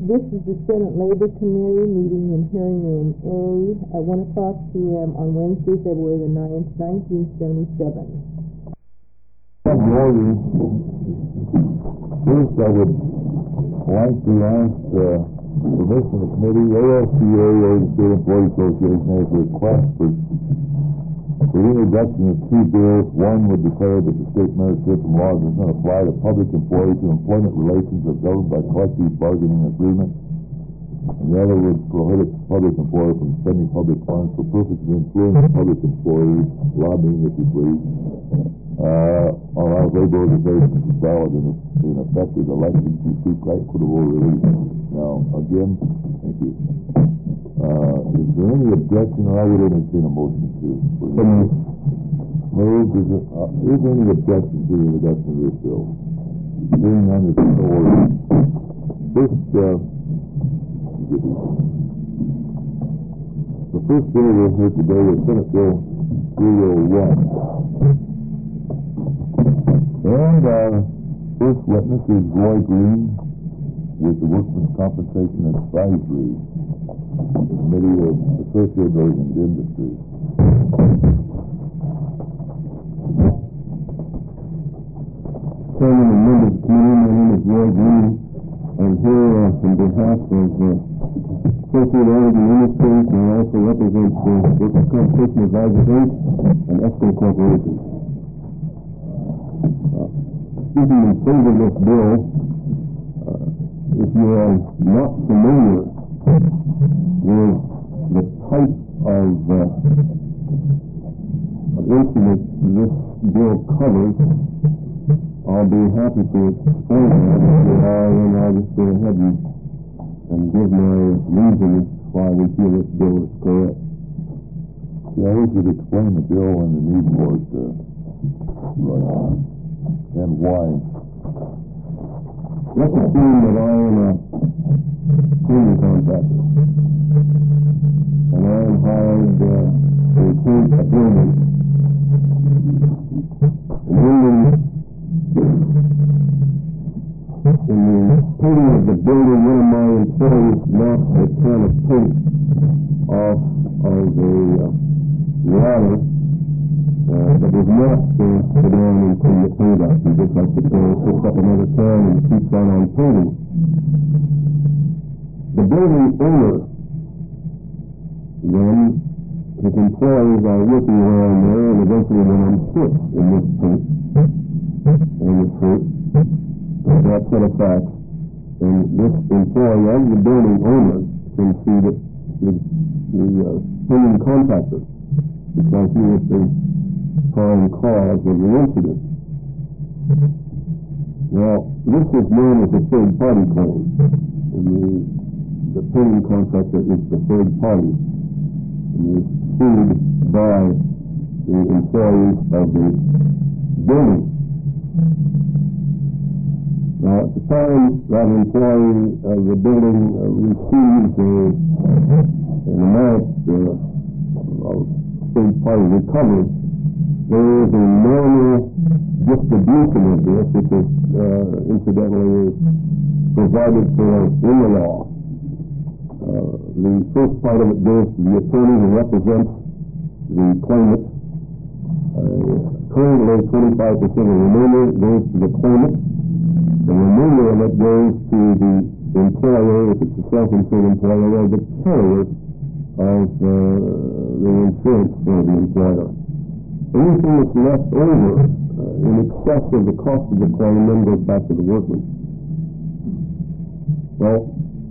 This is the Senate Labor Committee meeting in hearing room A at 1 o'clock p.m. on Wednesday, February the 9th, 1977. Good morning. First, I would like to ask permission of the committee, ASCA, or the State Employee Association, has a request for the introduction of two bills. One would declare that the state merit system law does not apply to public employees whose employment relations are governed by collective bargaining agreement, and the other would prohibit public employers from spending public funds for purposes of influencing public employees, lobbying, if you please, allows labor organizations to ballot in effective elections to seek equitable relief. Now, again, thank you. Is there any objection, or I would entertain a motion to move? Is there any objection to the introduction of this bill? Hearing none, it's so ordered. The first bill we'll hear today is Senate Bill 301. And our first witness is Roy Green with the Workmen's Compensation Advisory Committee of Associated Oregon Industries. Chairman and members of the committee, my name is Roy Green. I'm here on behalf of Associated Oregon Industries, and I also represent the Workmen's Compensation Advisors Inc. and ESCO Corporation. Speaking in favor of this bill, if you are not familiar with the type of incident this bill covers, I'll be happy to explain that. If you are, then I'll just go ahead and give my reasons why we feel this bill is correct. Yeah, I wish you'd explain the bill and the need for it, and why. Let's assume that I am a cleaning contractor, and I am hired to paint a building. In the painting of the building, one of my employees knocked a can of paint off of the ladder that was not put on and clean the paint up. He just like to picks up another can and keeps on painting. The building owner, then, his employees are working around there, and eventually when I'm sick in this paint, and this fruit, that set of facts, and this employee of the building owner can see that the painting contractor, because he was the prime cause of the incident. Now, this is known as a third-party claim, and the painting contractor is the third party, and is sued by the employees of the building. Now, at the time that employee of the building receives an amount of third-party recovery, there is a normal distribution of this, which is incidentally provided for in the law. The first part of it goes to the attorney who represents the claimant. Currently, 25% of the remainder goes to the claimant. The remainder of it goes to the employer, if it's a self-insured employer, or the carrier of the insurance for the employer. Anything that's left over in excess of the cost of the claim then goes back to the workman. Well,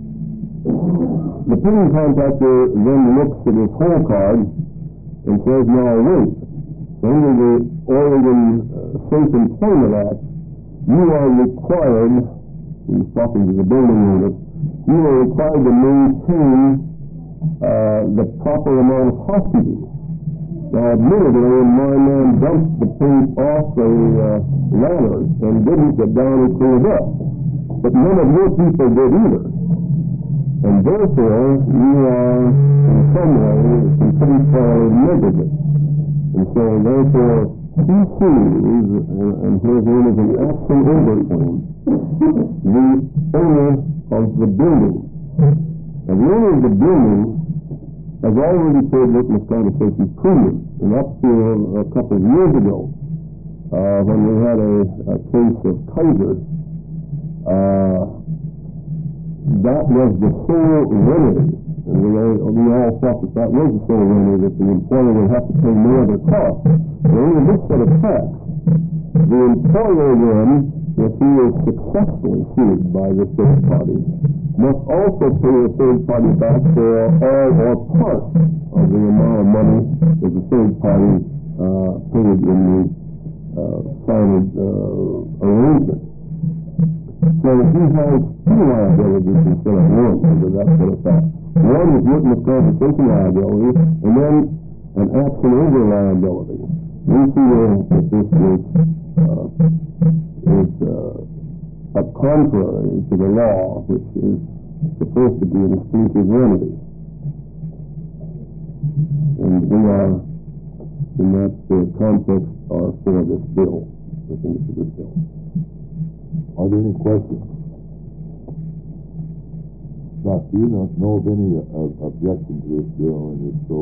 the painting contractor then looks at his whole card and says, now wait, under the Oregon Safe Employment Act, you are required, he's talking to the building owner, you are required to maintain the proper amount of housekeeping. Now, admittedly, my man dumped the paint off the ladder and didn't get down and clean it up. But none of your people did either. And therefore, you are, in some way, considered negligent. And so, therefore, he sues, and his name is an action over claim, the owner of the building. Now, the owner of the building has already paid witness compensation premium, and up to a couple of years ago, when we had a case of Kaiser, that was the sole remedy, and we all thought that was the sole remedy, that the employer would have to pay more of the cost. But under this set of facts, the employer then, if he is successfully sued by the third party, must also pay the third party back for all or part of the amount of money that the third party paid in the signage arrangement. So he has two liabilities instead of one under that sort of fact. One is witness compensation liability, and then an absent over liability. We feel that this is contrary to the law, which is supposed to be an exclusive remedy. And we are, in that context, are for this bill, looking for this bill. Are there any questions? Scott, do you know of any objection to this bill, and if so,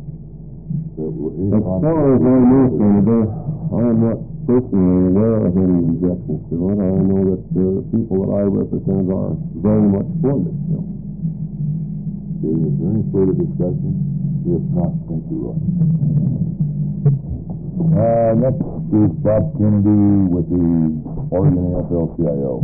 as far as I know, Senator, I am not personally aware of any objections to it. I know that the people that I represent are very much for this bill. Okay, is there any further discussion? If not, thank you, Roy. Next is Bob Kennedy with the Oregon AFL-CIO.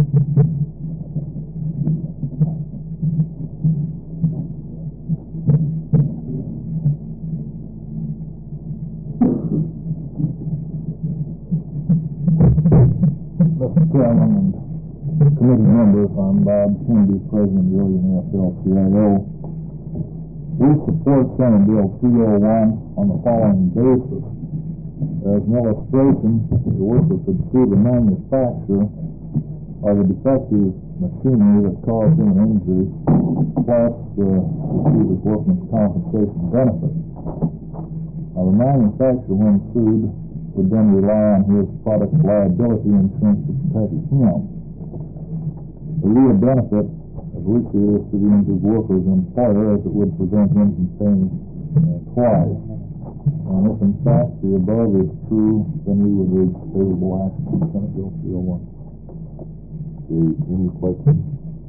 Mr. Chairman and committee members, I'm Bob Kennedy, President of the Oregon AFL-CIO. We support Senate Bill 301 on the following basis. As an illustration, the worker could sue the manufacturer of the defective machinery that caused him an injury, plus receive his workman's compensation benefit. Now, the manufacturer, when sued, would then rely on his product liability insurance to protect him. The real benefit, as we see it, is to the injured worker's employer, as it would prevent him from paying twice. And if in fact the above is true, then we would urge favorable action on Senate Bill 301. Okay, any questions?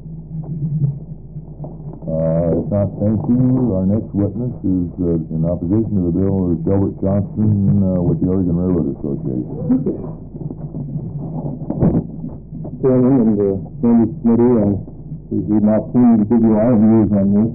If not, thank you. Our next witness is in opposition to the bill is Delbert Johnson with the Oregon Railroad Association. Chairman and the members committee, I appreciate an opportunity to give you our views on this.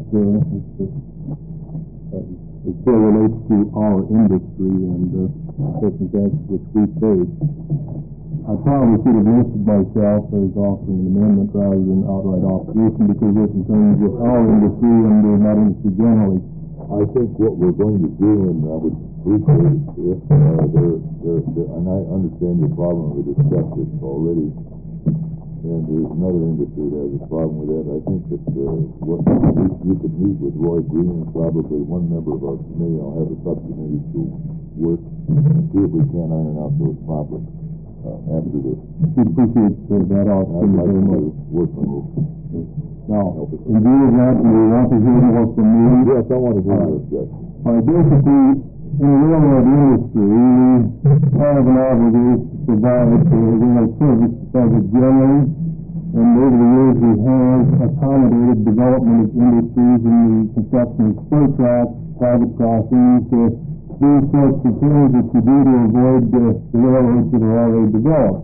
It still relates to our industry and the circumstances which we face. I probably should have listed myself as offering an amendment rather than outright opposition, because we're concerned with our industry and not industry generally. I think what we're going to do, and I would appreciate if and I understand your problem, we discussed this already, and there's another industry that has a problem with that. I think that you could meet with Roy Green and probably one member of our committee. I'll have a subcommittee to work and see if we can iron out those problems after this. We appreciate that opportunity very much. Work on this. Now, in view of that, do you want to hear more from me? Yes, I want to hear your objection. Basically, in the railroad industry, we have an obligation to provide rail service to public generally, and over the years we have accommodated development of industries in the construction of spur tracks, private crossings, these sorts of things that you do to avoid the railroads that are already developed.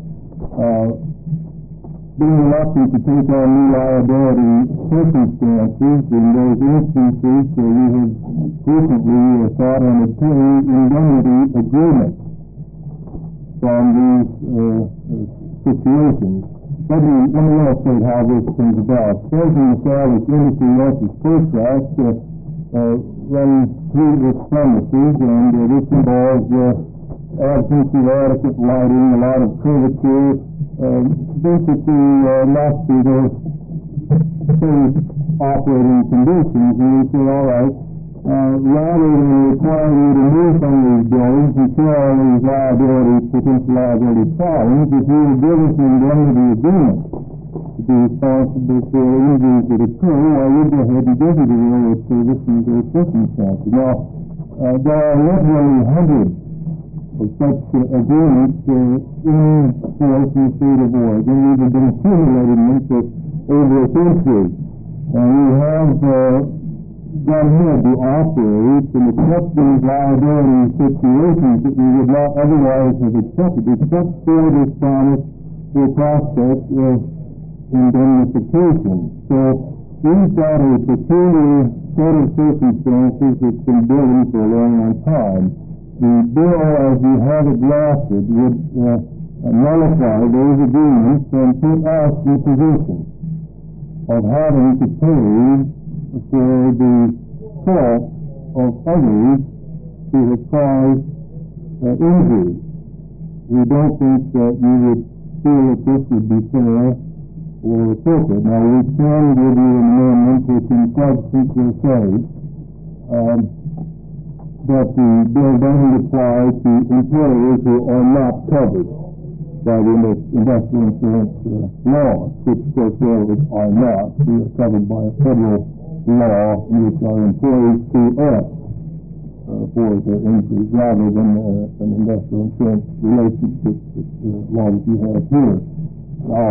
Being reluctant to take on new liability circumstances in those instances, we have frequently thought on obtaining indemnity agreements from these situations. Let me illustrate how this comes about. Suppose we establish industry versus spur tracks run through its premises, and this involves absence of adequate lighting, a lot of curvature, basically not to those safe operating conditions. And we say, all right, rather than require you to move from these buildings and share all these liabilities, potential liability problems, if you will give us an indemnity agreement, to be responsible for injuries that occur, I would go ahead and give you the railroad service in those circumstances. Now, there are literally hundreds of such agreements in force in the state of Oregon. These have been accumulated for over a century. And we have gone ahead to operate and accept these liability situations that we would not otherwise have accepted, except for this promise or prospect of indemnification. So we've got a peculiar set of circumstances that's been building for a long, long time. The bill, as we have it drafted, would nullify those agreements and put us in a position of having to pay for the fault of others who have caused injury. We don't think that you would feel that this would be fair or appropriate. Now, we can give you an amendment which in substance will say that the bill doesn't apply to employers who are not covered by the industrial insurance laws, which of course railroads are not. We are covered by a federal law in which our employees sue us for their injuries rather than an industrial insurance relationship law that you have here. Now,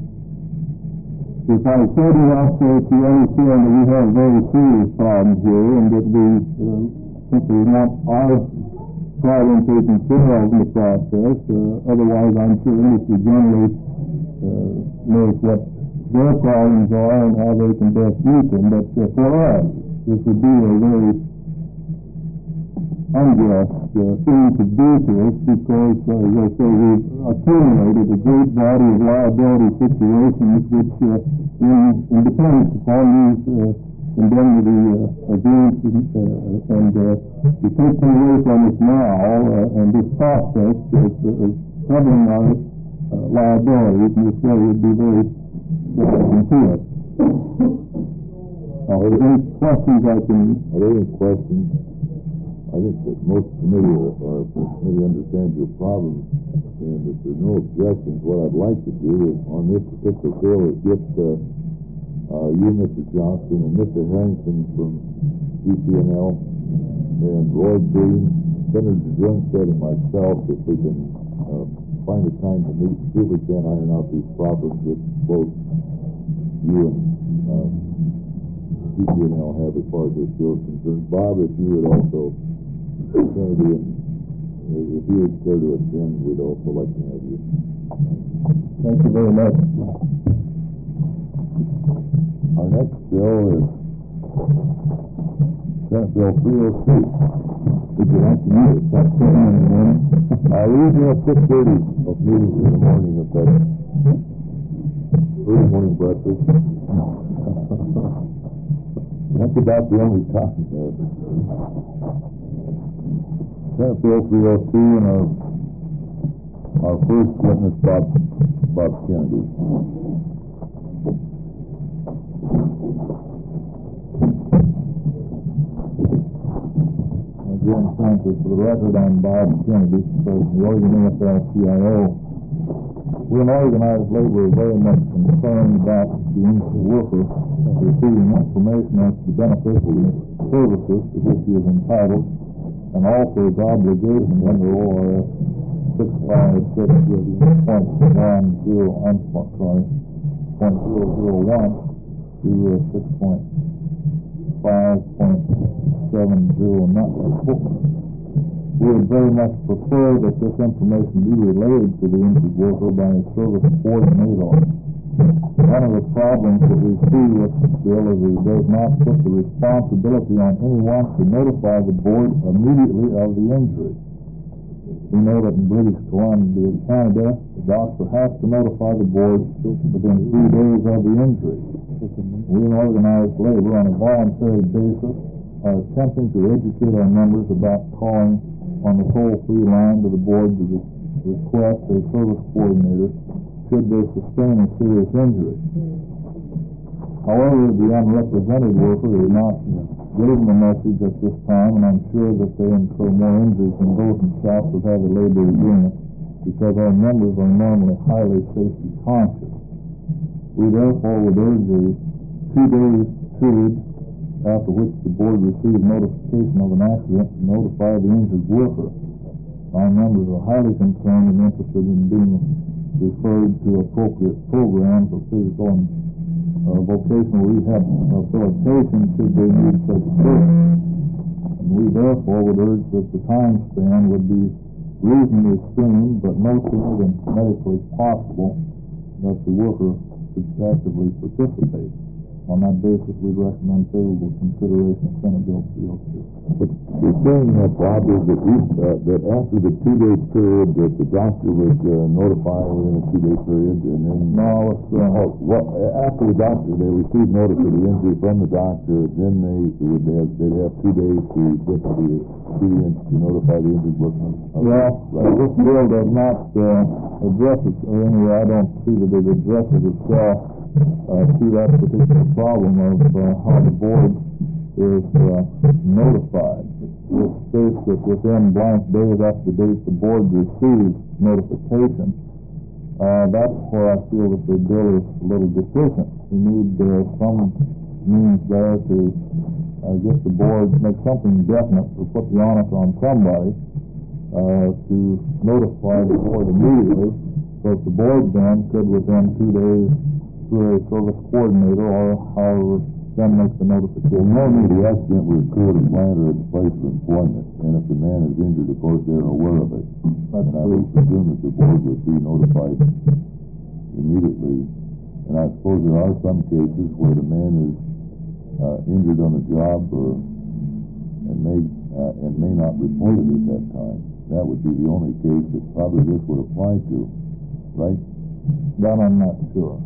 if I said enough so that you understand that we have a very serious problem here and that we simply want our problem taken care of in the process, otherwise I'm sure industry generally knows what their problems are and how they can best meet them. But for us, this would be a very unjust thing to do to us because, as I say, we've accumulated a great body of liability situations which, in dependence upon these indemnity agreements and to take them away from us now and this process of covering our liabilities in this way would be very important to us. Are there any questions I can... Are there any questions? I think that most committee understands your problem, and if there's no objections, what I'd like to do is, on this particular bill, is get you, Mr. Johnston, and Mr. Harrington from GP&L, and Roy Green, Senator Jungstead, and myself, if we can find a time to meet, see if we can iron out these problems that both you and GP&L have as far as this bill is concerned. Bob, if you would also, Senator, if you would care to attend, we'd also like to have you. Thank you very much. Our next bill is Senate Bill 306. Would you like to meet us at 7 in the morning? We usually have 6:30 of meetings in the morning if that's early morning breakfast. That's about the only time. Senate Bill 302 and our first witness, Bob Kennedy. Again, Francis, for the record, I'm Bob Kennedy, President of the Oregon AFL-CIO. We in organized labor are very much concerned about the industry worker receiving information as to the benefits of the services to which he is entitled, and also his obligations under ORS 656.001 to 6.5.70. We would very much prefer that this information be relayed to the injured worker by a service coordinator. One of the problems that we see with this bill is it does not put the responsibility on anyone to notify the board immediately of the injury. We know that in British Columbia, Canada, the doctor has to notify the board within 3 days of the injury. We in organized labor on a voluntary basis are attempting to educate our members about calling on the toll-free line to the board to request a service coordinator should they sustain a serious injury. However, the unrepresented worker is not given the message at this time, and I'm sure that they incur more injuries than those themselves who have a labor agreement, because our members are normally highly safety conscious. We therefore would urge a 2-day period after which the board received notification of an accident to notify the injured worker. Our members are highly concerned and interested in being referred to appropriate programs of physical and vocational rehabilitation should they need such service. And we therefore would urge that the time span would be reasonably soon, but no sooner than medically possible, that the worker should actively participate. On that basis, we recommend favorable consideration of Senate Bill 302. But you're saying that, Bob, is that after the 2-day period that the doctor would notify within a 2-day period, and then... No, it's... after the doctor, they received notice of the injury from the doctor, then they'd have 2 days to get to the experience to notify the injured workman. Well, this bill does not address it, or anyway, I don't see that it addresses itself to that particular problem of how the board is notified. It states that within blank days after the date the board receives notification. That's where I feel that the bill is a little deficient. We need some means there to get the board, make something definite, to put the onus on somebody to notify the board immediately, so that the board then could within 2 days through a service coordinator or however then make the notification. Normally the accident would occur at a plant or at the place of employment, and if the man is injured, of course, they're aware of it. And I would presume that the board would be notified immediately. And I suppose there are some cases where the man is injured on the job and may not report it at that time. That would be the only case that probably this would apply to, right? That I'm not sure.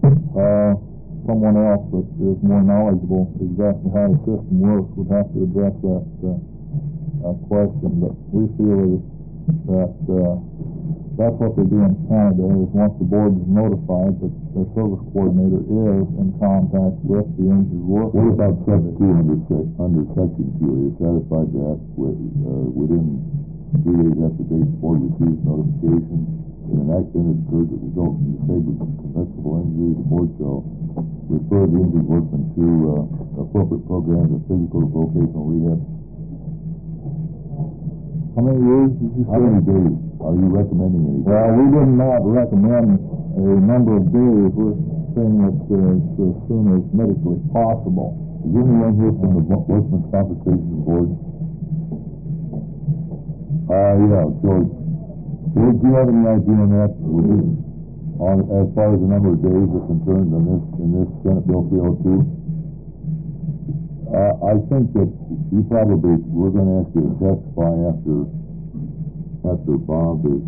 Someone else that is more knowledgeable exactly how the system works would have to address that question, but we feel that that's what they do in Canada, is once the board is notified that the service coordinator is in contact with the injured worker. What about under Section 2? Are you satisfied that within 3 days after the date the board receives notification that an accident has occurred that results in disabling compensable injury, the board shall refer the injured workman to appropriate programs of physical and vocational rehab? How many years did you say? How many days? Are you recommending any? Well, we did not recommend a number of days. We're saying that as soon as medically possible. Is anyone here from the Workmen's Compensation Board? Yeah, George. Do you have any idea on that? As far as the number of days are concerned in this Senate Bill 302? I think that we're going to ask you to testify after Bob is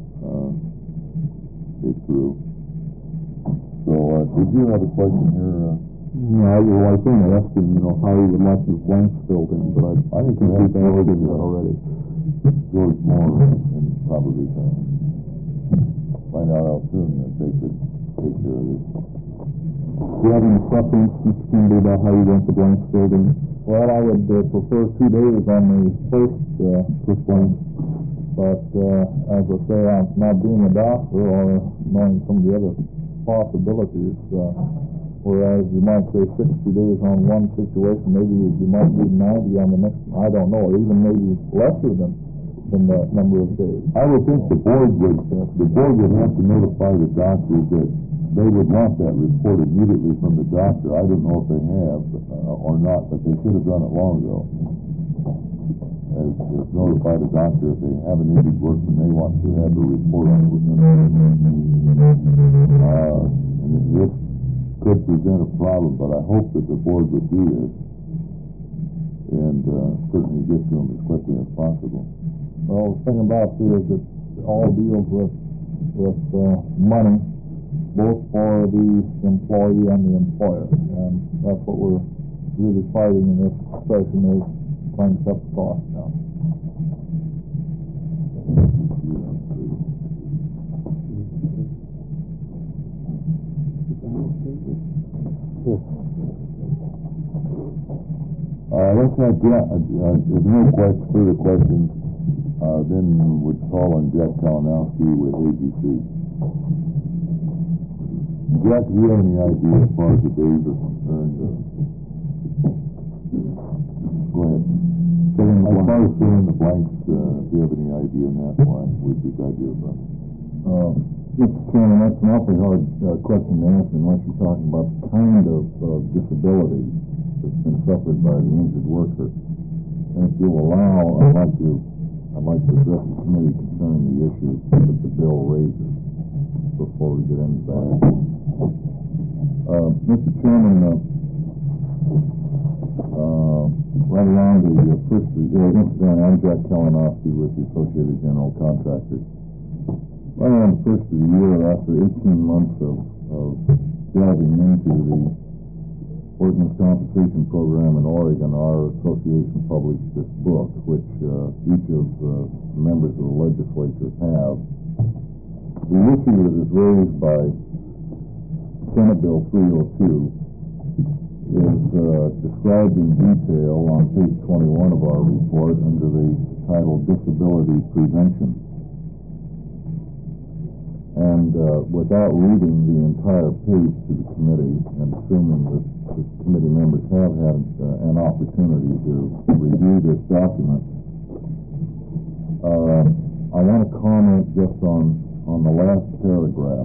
through. So, did you have a question here? No, I think I asked him, how he would like his blanks filled in, but I think he has answered that already. George Moore, and probably find out how soon that they could take care of this. Do you have any preference, Mr. Kennedy, about how you want the blanks filled in? Well, I would prefer 2 days on the first blank, but as I say, not being a doctor or knowing some of the other possibilities, whereas you might say 60 days on one situation, maybe you might need 90 on the next one, I don't know, or even maybe lesser than that number of days. I would think the board would have to notify the doctors that they would want that report immediately from the doctor. I don't know if they have or not, but they should have done it long ago. As notify the doctor if they have an injured workman, they want to have the report on it. And this could present a problem, but I hope that the board would do this and certainly get to them as quickly as possible. Well, the thing about it is that it all deals with money, both for the employee and the employer, and that's what we're really fighting in this session, is trying to cut the cost down. Let's have if no further questions, then would call on Jack Kalinowski with AGC. Jack, do you have any idea as far as the days are concerned? Go ahead. As far as filling the blanks, do you have any idea on that one? We'd be glad to hear from you. Mr. Chairman, that's an awfully hard question to answer unless you're talking about the kind of disability that's been suffered by the injured worker. And if you'll allow, I'd like to address the committee concerning the issue that the bill raises before we get into that. Mr. Chairman, right around the first incident, I'm Jack Kalinowski with the Associated General Contractors. Right around the first of the year, after 18 months of delving into the Workmen's Compensation Program in Oregon, our association published this book, which each of the members of the legislature have. The issue that is raised by Senate Bill 302 is described in detail on page 21 of our report under the title Disability Prevention. And without reading the entire page to the committee, and assuming that the committee members have had an opportunity to review this document, I want to comment just on the last paragraph.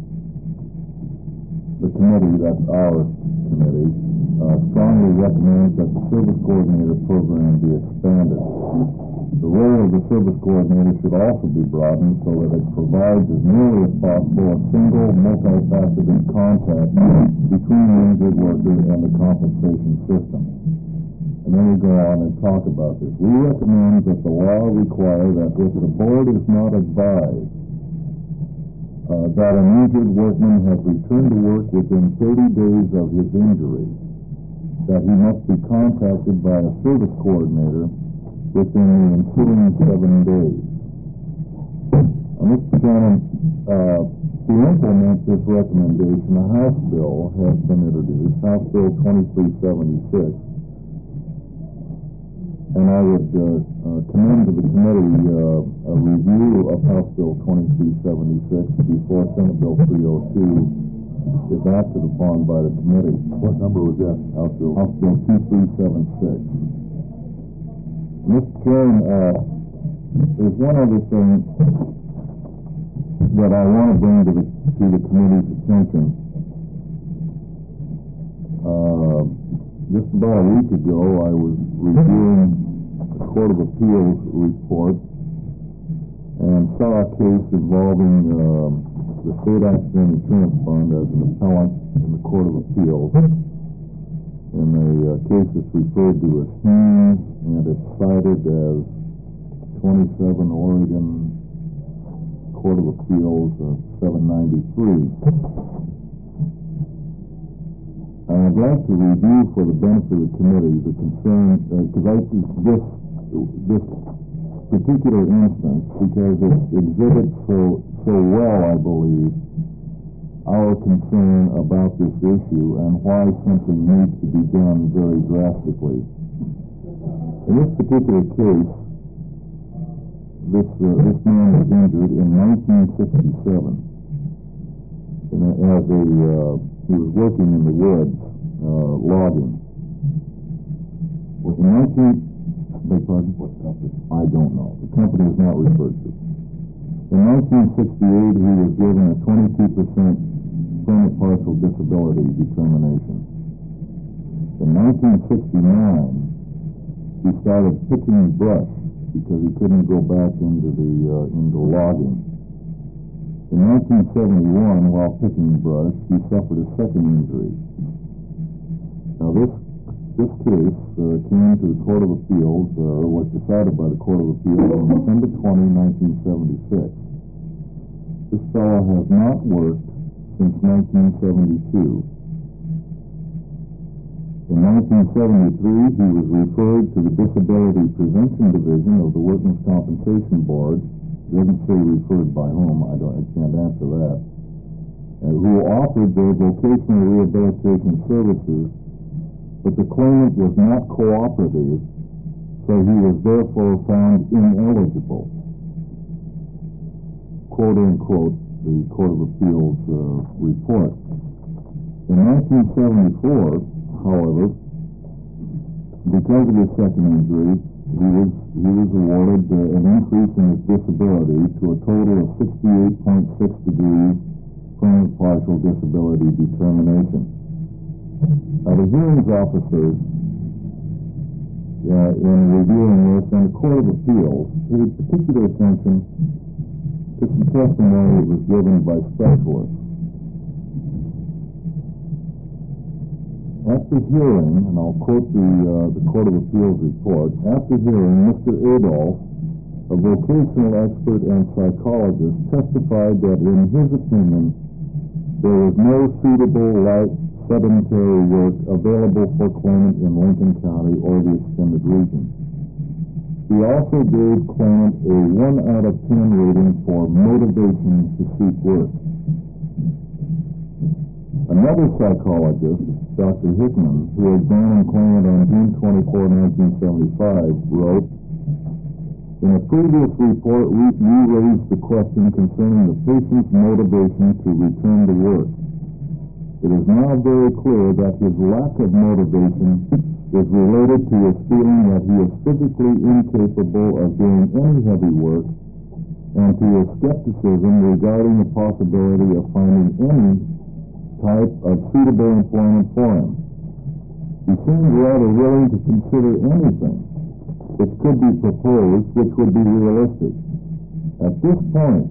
The committee, that's our committee, strongly recommends that the Service Coordinator program be expanded. The role of the Service Coordinator should also be broadened so that it provides as nearly as possible a single, multifaceted contact between the injured worker and the compensation system. And then we go on and talk about this. We recommend that the law require that if the board is not advised that an injured workman has returned to work within 30 days of his injury, that he must be contacted by a Service Coordinator within the ensuing 7 days. Mr. Chairman, to implement this recommendation, a House bill has been introduced, House Bill 2376, and I would commend to the committee a review of House Bill 2376 before Senate Bill 302 is acted upon by the committee. What number was that, House Bill? House Bill 2376. Mr. Chairman, there's one other thing that I want to bring to the committee's attention. Just about a week ago, I was reviewing the Court of Appeals report and saw a case involving the State Accident Insurance Fund as an appellant in the Court of Appeals. In the case it's referred to as Haynes, and it's cited as 27 Oregon Court of Appeals 793. And I'd like to review for the benefit of the committee the concern, because this particular instance, because it exhibits so well, I believe, our concern about this issue and why something needs to be done very drastically. In this particular case, this man was injured in 1967 he was working in the woods, logging. I don't know. The company is not referred to. In 1968, he was given a 22% permanent partial disability determination. In 1969, he started picking brush because he couldn't go back into logging. In 1971, while picking brush, he suffered a second injury. Now, this case came to the Court of Appeals, was decided by the Court of Appeals on December 20, 1976. This fellow has not worked since 1972. In 1973, he was referred to the Disability Prevention Division of the Workmen's Compensation Board. It doesn't say referred by whom, I can't answer that, who offered their vocational rehabilitation services, but the claimant was not cooperative, so he was therefore found ineligible. Quote unquote, the Court of Appeals report. In 1974, however, because of his second injury, he was awarded an increase in his disability to a total of 68.6 degrees permanent partial disability determination. Now, the hearings officer, in reviewing this, and the Court of Appeals paid particular attention to some testimony that was given by specialists. At the hearing, and I'll quote the Court of Appeals report, after hearing, Mr. Adolph, a vocational expert and psychologist, testified that in his opinion, there was no suitable light sedentary work available for claimant in Lincoln County or the extended region. He also gave claimant a 1 out of 10 rating for motivation to seek work. Another psychologist, Dr. Hickman, who examined claimant on June 24, 1975, wrote, "In a previous report, we raised the question concerning the patient's motivation to return to work. It is now very clear that his lack of motivation is related to his feeling that he is physically incapable of doing any heavy work and to his skepticism regarding the possibility of finding any type of suitable employment for him. He seemed rather willing to consider anything which could be proposed, which would be realistic. At this point,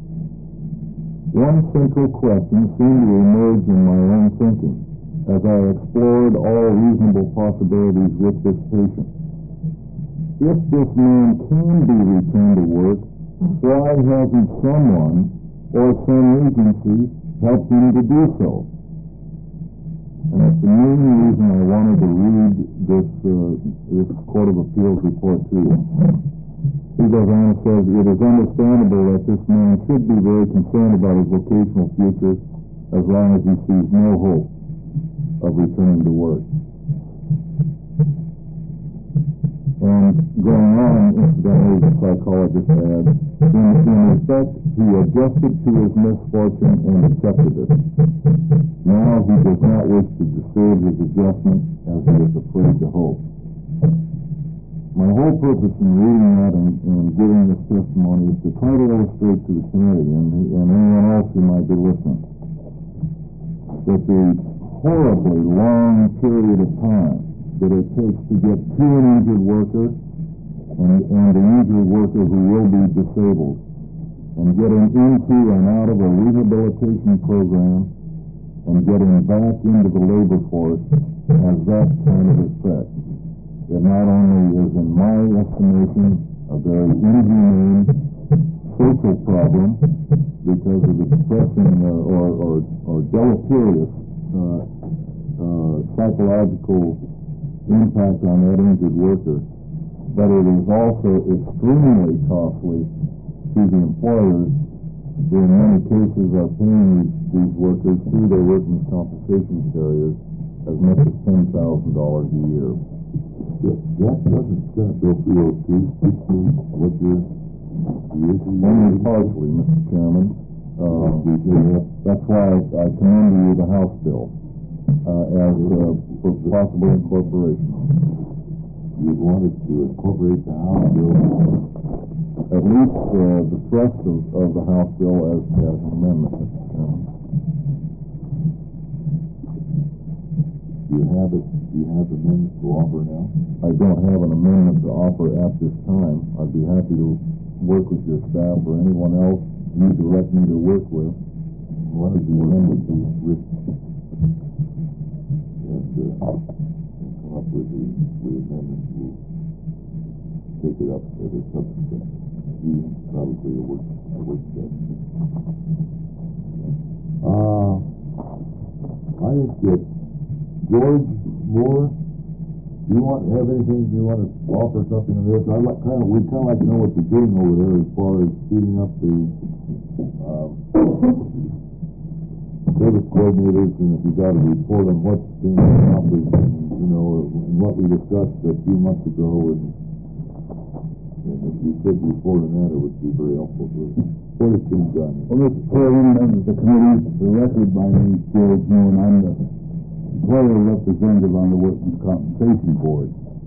one central question seemed to emerge in my own thinking as I explored all reasonable possibilities with this patient. If this man can be returned to work, why hasn't someone or some agency helped him to do so?" And that's the main reason I wanted to read this Court of Appeals report to you. He goes on and says, "It is understandable that this man should be very concerned about his vocational future as long as he sees no hope of returning to work." And going on, incidentally, the psychologist said, in effect, he adjusted to his misfortune and accepted it. Now he does not wish to disturb his adjustment as he is afraid to hope. My whole purpose in reading that and giving this testimony is to try to illustrate to the committee and anyone else who might be listening that the horribly long period of time that it takes to get to an injured worker and an injured worker who will be disabled and getting into and out of a rehabilitation program and getting back into the labor force has that kind of effect. It not only is, in my estimation, a very inhumane social problem because of the depressing or deleterious psychological impact on that injured worker, but it is also extremely costly to the employers who in many cases are paying these workers through their workers' compensation carriers as much as $10,000 a year. Jack, doesn't Senate Bill 302 speak to what the issue is? Only partially, Mr. Chairman. That's why I commend you the House bill as for possible incorporation. You wanted to incorporate the House bill? At least the thrust of the House bill as an amendment, Mr. Chairman. Do you have amendments to offer now? I don't have an amendment to offer at this time. I'd be happy to work with your staff or anyone else you direct me to work with. One of the amendments is written and come up with the amendment. We'll take it up at a subsequent meeting, probably a work session. I think that George Moore, do you have anything you want to offer something on this? We'd kind of like to know what you're doing over there as far as speeding up the service coordinators, and if you got a report on what's being accomplished, and what we discussed a few months ago, and And if you could report on that, it would be very helpful to what has been done. Well, Mr. Chairman, members of the committee, the record, my name is George Moon. I'm the employer representative on the Workmen's Compensation Board.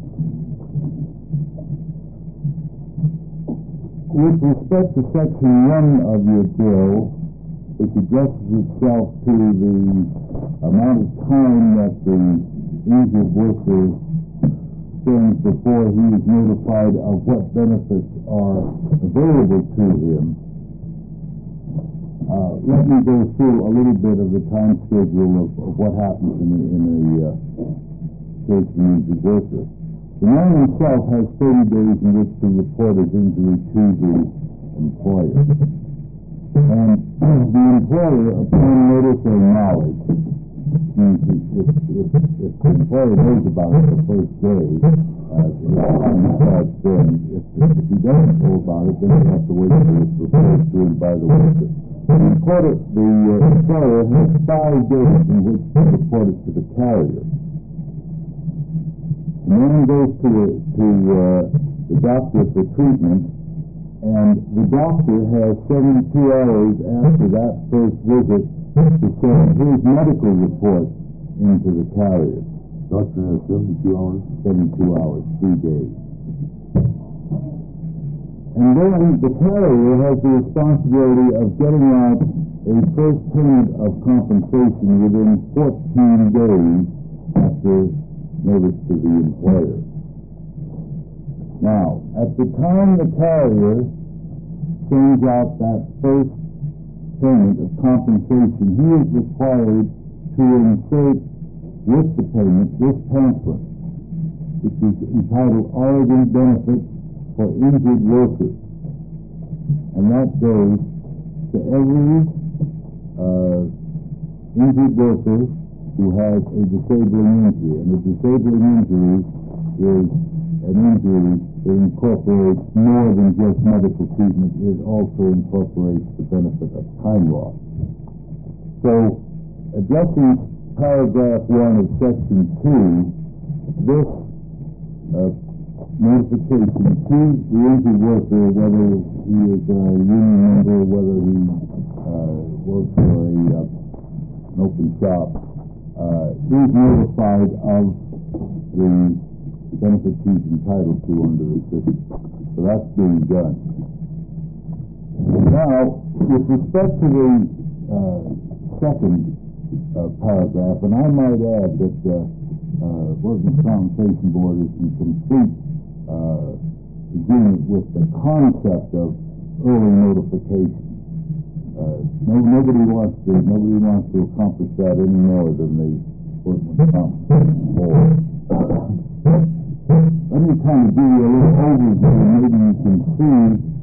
With respect to Section 1 of your bill, which addresses itself to the amount of time that the injured worker spends before he is notified of what benefits are available to him, let me go through a little bit of the time schedule of what happens in a case of an injured worker. The man himself has 30 days in which to report his injury to the employer. And the employer, upon notice or knowledge, means if the employer knows about it the first day, if he doesn't know about it, then you have to wait for it reported to him by the worker. The employer has 5 days in which to report it to the carrier. And then he goes to the doctor for treatment, and the doctor has 72 hours after that first visit to send his medical report into the carrier. Doctor has 72 hours? 72 hours, 3 days. And then the carrier has the responsibility of getting out a first payment of compensation within 14 days after notice to the employer. Now, at the time the carrier sends out that first payment of compensation, he is required to insert with the payment this pamphlet, which is entitled Oregon Benefits for Injured Workers. And that goes to every injured worker who has a disabling injury. And a disabling injury is an injury that incorporates more than just medical treatment. It also incorporates the benefit of time loss. So, addressing paragraph 1 of section 2, this notification to the injured worker, whether he is a union member, whether he works for an open shop, he's notified of the benefits he's entitled to under the system. So that's being done. And now, with respect to the second paragraph, and I might add that Workmen's Compensation Board is in complete agreement with the concept of early notification. Nobody wants to accomplish that any more than the Workmen's Compensation Board. Let me kind of give you a little overview, and maybe you can see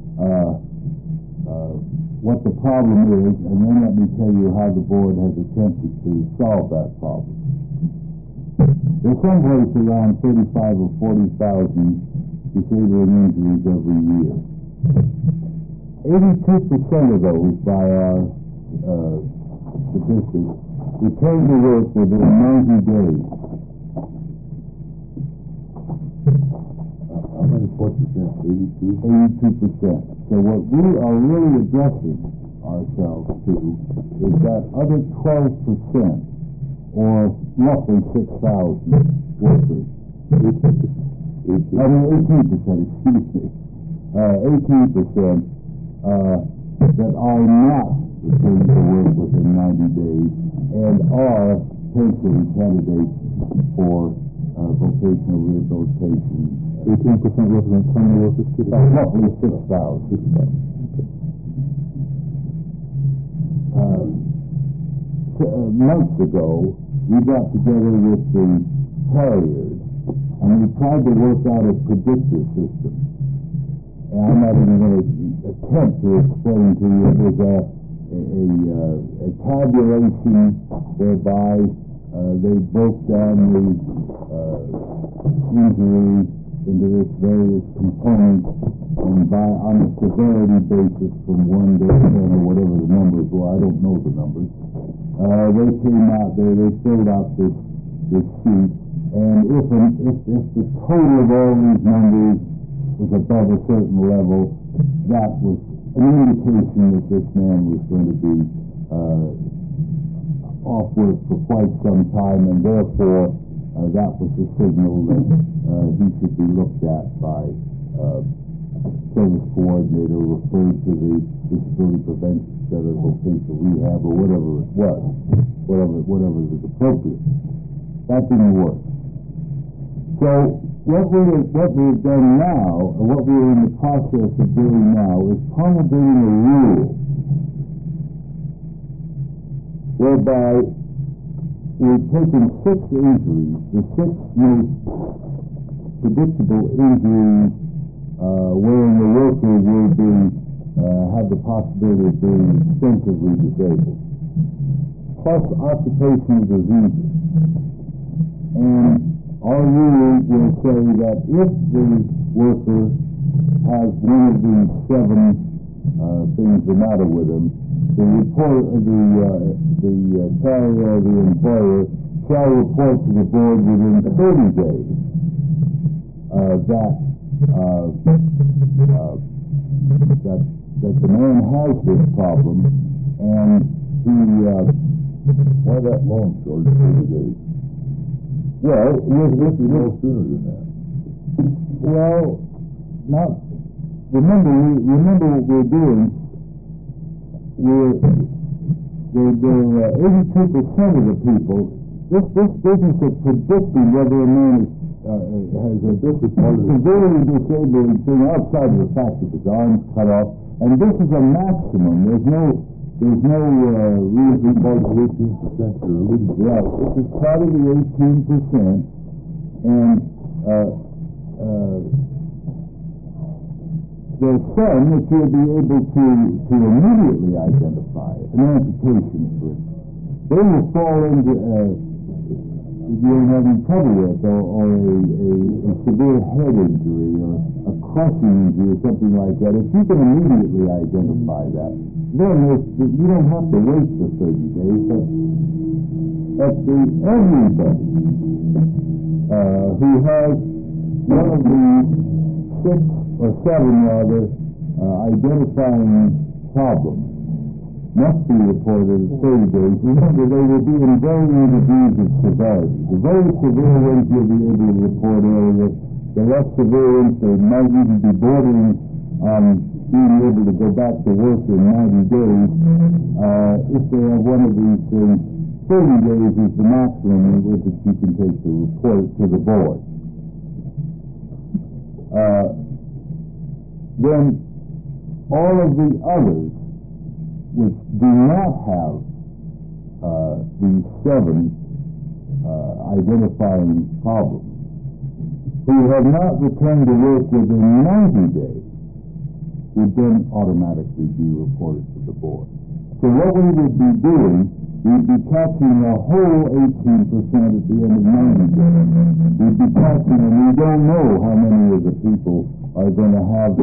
what the problem is, and then let me tell you how the board has attempted to solve that problem. There's someplace around 35 or 40,000 disabling injuries every year. 82% of those, by our statistics, return to work within 90 days. How many percent? 82? 82%. So what we are really addressing ourselves to is that other 12%, or roughly 6,000 workers. 18%, excuse me. 18% that are not returning to work within 90 days and are potentially candidates for vocational rehabilitation. 18% represent some workers? Roughly 6,000. Months ago, we got together with the carriers and we tried to work out a predictor system. And I'm not even going to attempt to explain to you. It was a tabulation whereby they broke down the injury into its various components, and on a severity basis from 1 to 10 or whatever the numbers were, I don't know the numbers. They came out there, they filled out this sheet, and if the total of all these numbers was above a certain level, that was an indication that this man was going to be off work for quite some time, and therefore that was the signal that he should be looked at by service coordinator, referred to the disability prevention center, vocational rehab, or whatever it was, whatever was appropriate. That didn't work. So what we've done now, and what we're in the process of doing now, is promulgating a rule whereby we've taken 6 injuries, the 6 most predictable injuries wherein the worker will be have the possibility of being extensively disabled, plus occupational diseases. And our rule will say that if the worker has one of these 7 things the matter with him, the carrier, the employer, shall report to the board within 30 days that the man has this problem, and he Why that long, George, 30 days? well, This is no sooner than that. well, not remember what we're doing. We're 82% of the people. This business of predicting whether a man has a severely disabled thing outside of the fact that his arm's cut off, and this is a maximum. There's no reason Part of 18% are illegal. Yeah, this is part of the 18%, and there's some that you'll be able to immediately identify. An amputation, for instance. They will fall into if you're having trouble with, or a severe head injury, or a crushing injury, or something like that. If you can immediately identify that, then you don't have to wait for 30 days. But everybody who has one of the 6 or 7 rather identifying problems must be reported in 30 days. Remember, they will be in varying degrees of severity. The very severe ones you'll be able to report earlier. The less severe ones, they might even be bordering on being able to go back to work in 90 days. If they have one of these things, 30 days is the maximum in which you can take the report to the board. Then all of the others which do not have these 7 identifying problems, who have not returned to work within 90 days, would then automatically be reported to the board. So what we would be doing, we'd be catching the whole 18% at the end of 90 days. We'd be catching, and we don't know how many of the people are going to have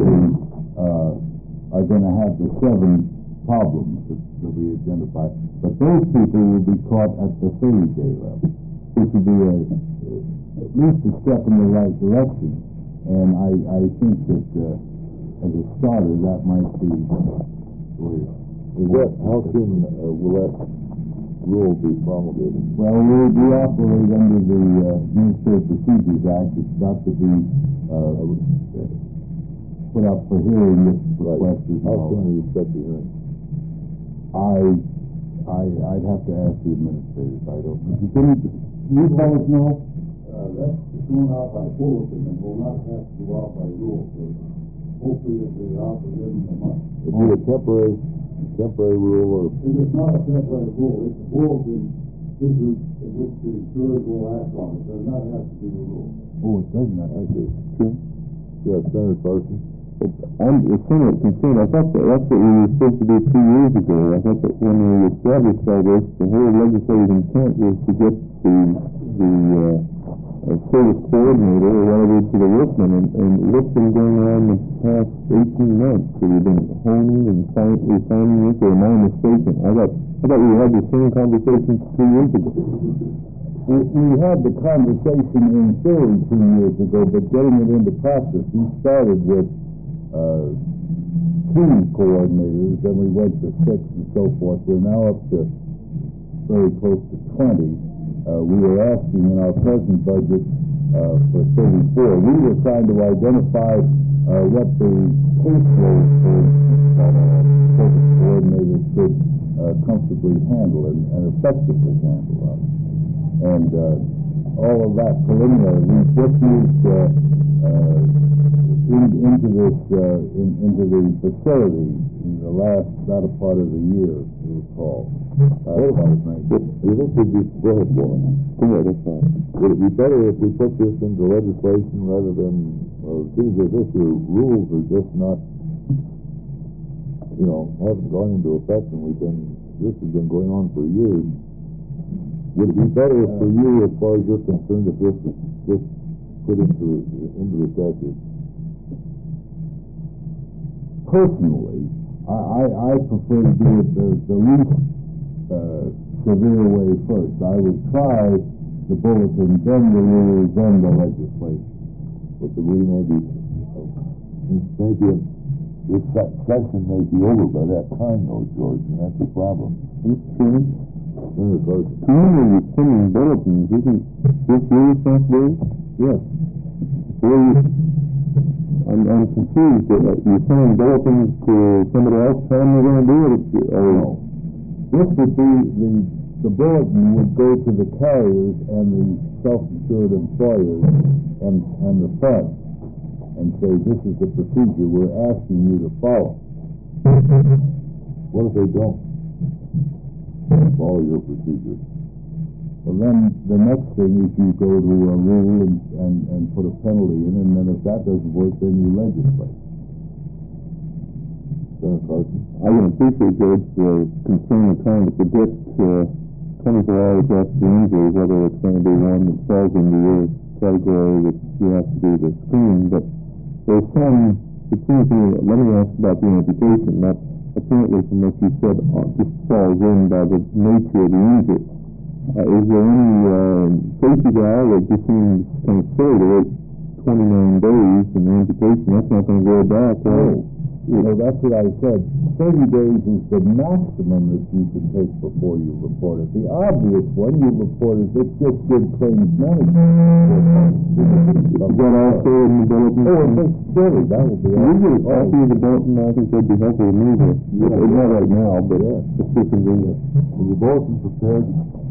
the 7 problems that we identified. But those people will be caught at the 30-day level, which would be at least a step in the right direction. And I think that as a starter, that might be How soon will that rule be promulgated? Well, we operate under the Administrative Procedures Act. It's got to be put up for hearing if requested. How soon do you expect the hearing? I'd have to ask the administrators. I don't know. Can you fellows know? That's going out by bulletin and will not have to go out by rule. So hopefully if they offer within a month. It'll be a temporary rule, or It is not a temporary rule. It's a bulletin issued in which the insured will act on it. It does not have to be a rule. Oh, it does not. I see. Yeah, Senator Carson. I'm somewhat concerned. I thought that's what we were supposed to do 2 years ago. I thought that when we established all this, the whole legislative intent was to get the service coordinator or whatever to the workman, and what's been going on the past 18 months? So we've been honing and refining this, or am I mistaken? I thought we had the same conversation 2 years ago. We had the conversation in theory 2 years ago, but getting it into practice, we started with 2 coordinators, then we went to 6 and so forth. We're now up to very close to 20. We were asking in our present budget for 34. We were trying to identify what the caseload for service coordinators could comfortably handle and effectively handle. And all of that preliminary, we just used into the facility in the latter part of the year, you recall. You think it'd be, go ahead, Warren. Go ahead, that's fine. Would it be better if we put this into legislation rather than, things as this, the rules are just not, haven't gone into effect, and this has been going on for years. Would it be better for you, as far as you're concerned, if this was just put into the statute? Personally, I prefer to do it the least severe way first. I would try the bulletin, then the rules, then the legislation. But we maybe this session may be over by that time, though, George, and that's the problem. It's true. Community sending bulletins, isn't this your responsibility? Yes. I'm confused. You're sending bulletins to somebody else telling you going to do it? No. This would be, the bulletin would go to the carriers and the self-insured employers and the fund and say, this is the procedure we're asking you to follow. What if they don't follow your procedure? Well, then the next thing is you go to a rule and put a penalty in, and then if that doesn't work, then you legislate. Senator Carson? I can appreciate George's concern of trying to predict 24 hours after the injury, whether it's going to be one that falls into your category that you have to do the screening, but there's some, it seems to me, let me ask about the amputation. That apparently, from what you said, just falls in by the nature of the injury. Is there any safety valve that just seems kind of silly to wait 29 days and the amputation? That's not going to go back, right? Well, that's what I said. 30 days is the maximum that you can take before you report it. The obvious one you report is it's just good claims management. Is that also in the bulletin? Oh, if it's silly, that would be all. You get a copy of the bulletin, I think that'd be helpful to me. Not right now, but it's just convenient. Is the bulletin prepared?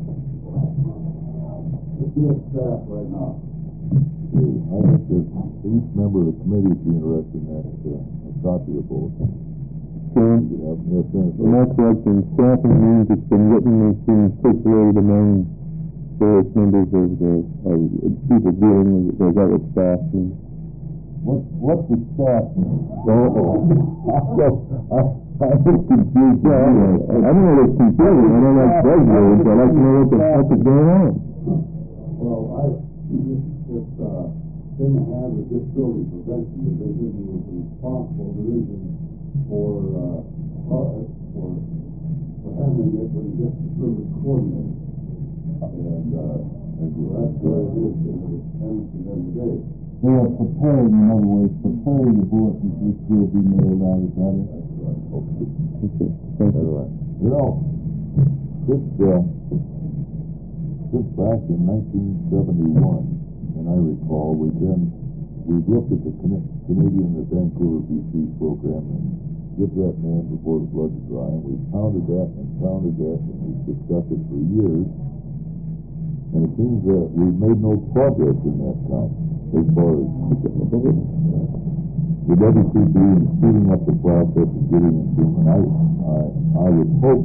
It's your staff right now. I think that each member of the committee would be interested in that copy of the bulletin. Sure. Yes, Senator. And that's what the staffing means. It's been written, it's been circulated among various members of the people dealing with that staff. What's the staff mean? I was confused. Yeah, I don't know what's confusing. I know that's regular, but I'd like to know what the heck is going on. Well, it's been to have a disability prevention division who is the responsible division for handling it when it gets to service coordinator. And that's what it is, it's handling them today. They are preparing, in other words, preparing the bulletins which will be mailed out, is that it? That's right. Okay. Thank you. Since back in 1971, and I recall, we've looked at the Canadian the Vancouver, BC program and get that man before the blood's dry, and we've pounded that, and we've discussed it for years, and it seems that we've made no progress in that time, as far as the WCB speeding up the process and getting it to, and I would hope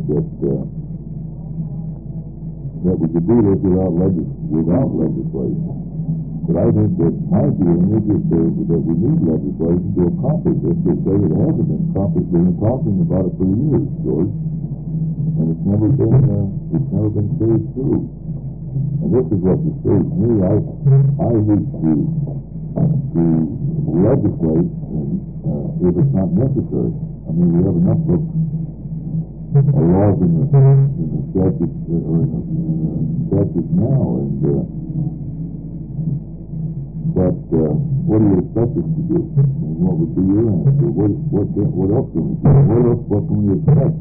that we could do this without legislation. But I think that my feeling is that we need legislation to accomplish this, because it hasn't been accomplished. We've been talking about it for years, George, and it's never been carried through. And this is what disturbs me. I need to legislate if it's not necessary. I mean, we have enough of laws in the statutes, or in the statutes now, and, but, what do you expect us to do? And what would be your answer? What else can we do? What can we expect?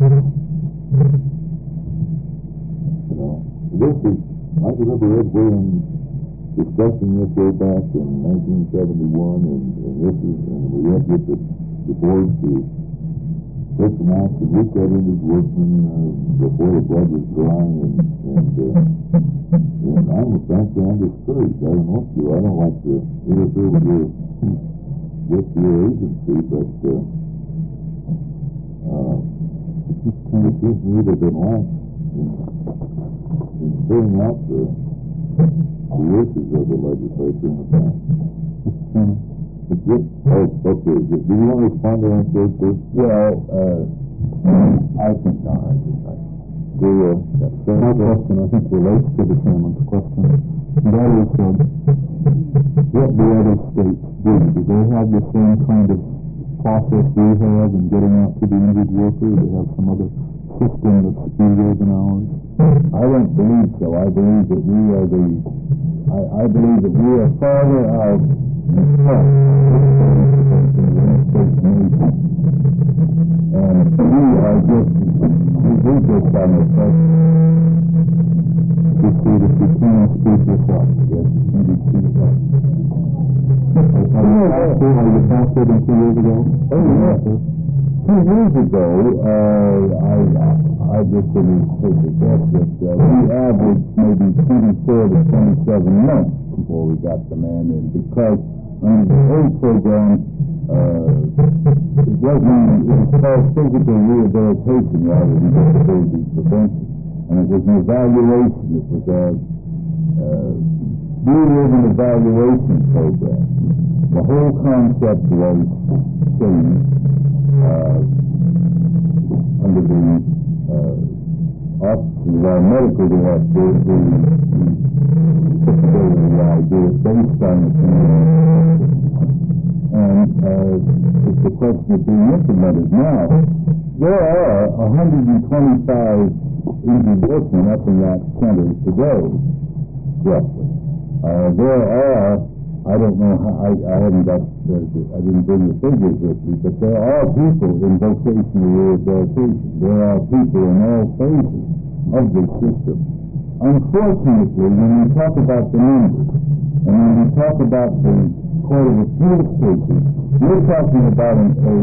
You know, this is, I remember Ed Williams discussing this way back in 1971, and this is, and we went with the board to take some action. We got into workmen before the blood was drying, and I'm frankly, I'm discouraged. I don't want to. I don't like to interfere with your agency, but it seems to me they've been lax in filling out the wishes of the legislature in the past. Oh, okay. Do you want to respond to that, sir? Well, I think not. My question, I think, relates to the chairman's question. And that is, what do other states do? Do they have the same kind of process we have in getting out to the injured worker? Do they have some other system that's easier than ours? I don't believe so. I believe that we are I believe that we are farther out in front of the United States Navy. And we are just on the first. You see that you can't speed this up. Yes, you can speed it up. Are you faster than 2 years ago? Oh, yeah. 2 years ago, I just didn't take a guess that we averaged maybe 24 to 27 months before we got the man in, because under the old program, it was called physical rehabilitation rather than disability prevention, and it was an evaluation. It was a year-living evaluation program. The whole concept was changed under the office of our medical director, who put together the idea based on the and it's a question of being implemented now. There are 125 injured workmen up in that center today, roughly. There are, I don't know how, I haven't got, I didn't bring the figures with me, but there are people in vocational rehabilitation. There are people in all phases of this system. Unfortunately, when we talk about the numbers, and when we talk about the Court of Appeals cases, we're talking about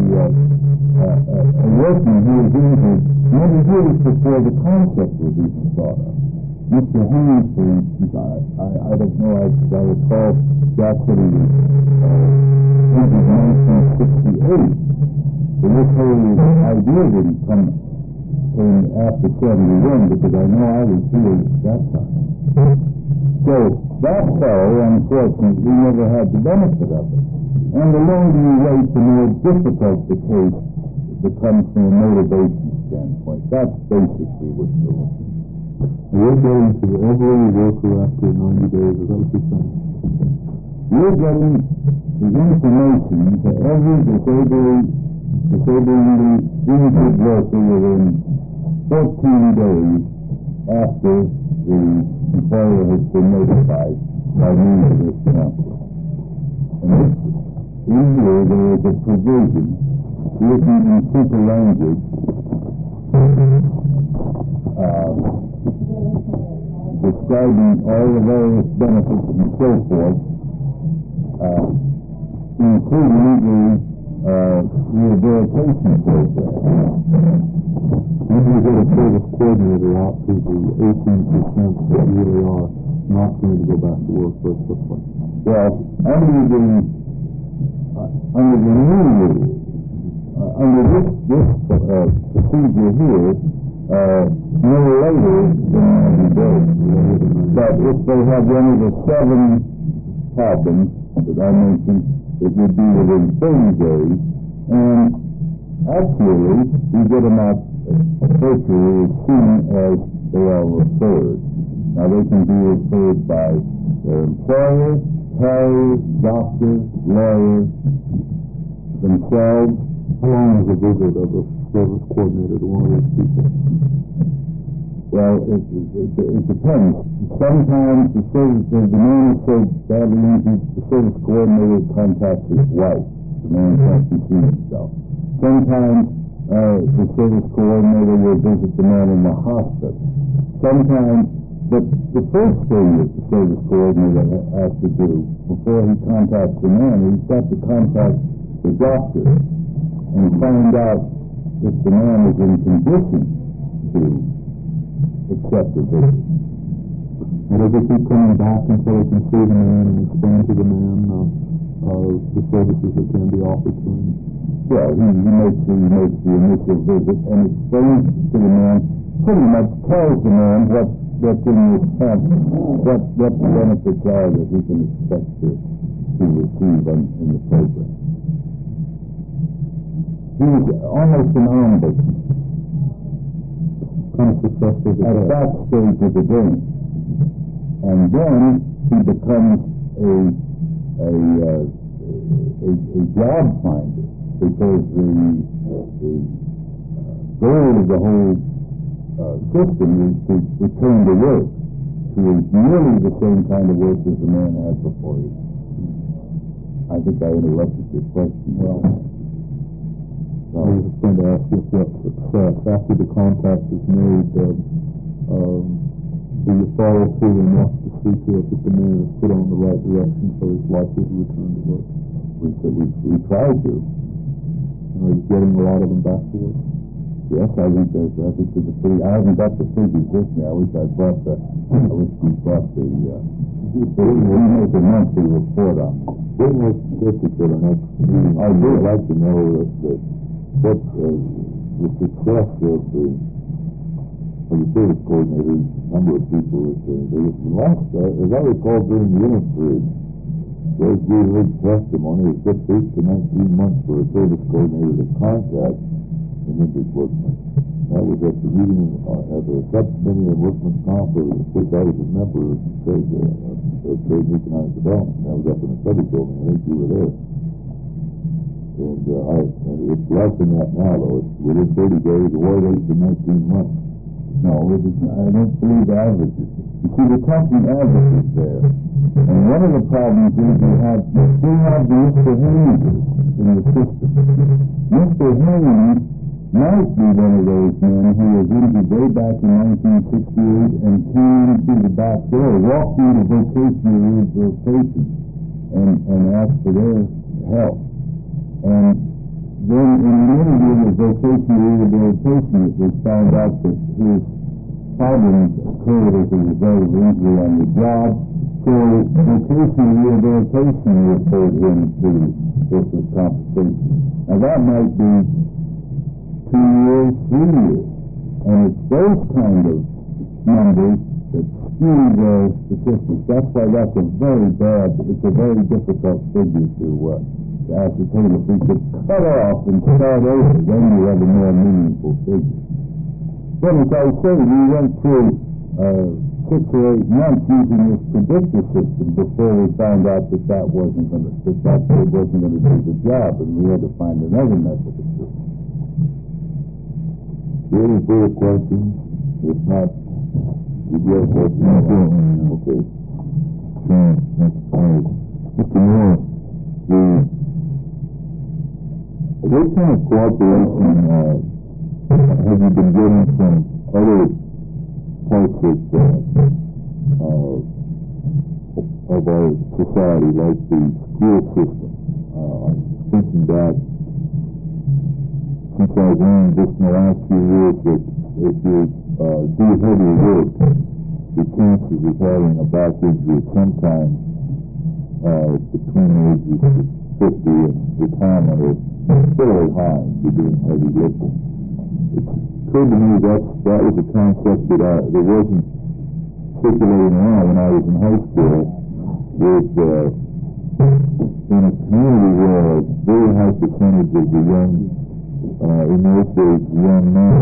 a workman who was injured many years before the concept was even thought of. Mr. Haynes, for instance, I don't know, I recall Jack said he was injured in 1968. But this whole idea didn't come in after 71, because I know I was here at that time. So that fellow, unfortunately, never had the benefit of it. And the longer you wait, the more difficult the case becomes from a motivation standpoint. That's basically what's going on. We're getting to every worker after 90 days, is that what you're saying? We're getting the information to every disabling injured worker within 14 days after the employer has been notified by means of this pamphlet. And in here there is a provision written in simple language describing all the various benefits and so forth, including the rehabilitation program. When you get a service coordinator out to the 18% that really are not going to go back to work for a quick one? Well, under the new rule, under this procedure here, no later than 90 days. But if they have one of the 7 problems that I mentioned, it would be within 30 days. And actually, you get them out virtually as soon as they are referred. Now, they can be referred by their employer, carriers, doctors, lawyers, themselves, How long is a visit of a service coordinator to one of those people? Well, it depends. Sometimes the man is so badly injured, the service coordinator contacts his wife. The man can't see himself. Sometimes the service coordinator will visit the man in the hospital. Sometimes, but the first thing that the service coordinator has to do before he contacts the man, he's got to contact the doctor and find out if the man is in condition to accept the visit. And does it keep coming back until they can see the man and explain to the man the services that can be offered to him? Well, he makes the initial visit and explains to the man, pretty much tells the man what's in his head, what the benefits are that he can expect to receive in the program. He's almost an ombudsman. Kind of successful At that stage of the game. And then he becomes a job finder, because the goal of the whole system is to return to work, to nearly the same kind of work as the man had before you. I think I interrupted your question. Well, I was just going to ask you what success, after the contact is made, do you follow through enough to see to it that the man is put on the right direction so he's likely to return to work? We try to. Are you getting a lot of them back to work? Yes, I think there's a pretty. I haven't got the figures with me. I wish we brought the. We make a monthly report on it. Bring us statistics at our next meeting. I would like to know what the success of the service coordinators, number of people that they last, as I recall, during the interim period, as we heard testimony, it took 8 to 19 months for a service coordinator to contact an injured workman. That was at the meeting at the subcommittee of Workmen's Comp, which I was a member of Trade and Economic Development. That was up in the study building. I think you were there. And it's less than that now, though. It's within 30 days, or 8 to 19 months. No, I don't believe averages. You see, we're talking averages there. And one of the problems is we have the Mr. Haynes in the system. Mr. Haynes might be one of those men who was injured way back in 1968 and came through the back door, walked through the vocational rehabilitation and asked for their help. And then in the interview with vocational rehabilitation, it was found out that his problems occurred as a result of injury on the job. So vocational rehabilitation referred him to workers' compensation. Now that might be 2 years, 3 years. And it's those kind of numbers that skew the statistics. That's why it's a very difficult figure to ascertain. If we could cut off and start over, then we have a more meaningful figure. But as I say, we went through 6 or 8 months using this predictor system before we found out that wasn't going to do the job, and we had to find another method of doing it. Any further questions? If not, would you have questions? Okay. Mr. Moore, what kind of cooperation have you been getting from other parts of our society, like the school system? Thinking back, since I've learned just in the last few years that if you do heavy work, the chances of having a back injury sometime between the ages of 50 and retirement are fairly high for doing heavy lifting. It occurred to me that was a concept that wasn't circulating around when I was in high school, with in a community where a very high percentage of the young, in those days, young men,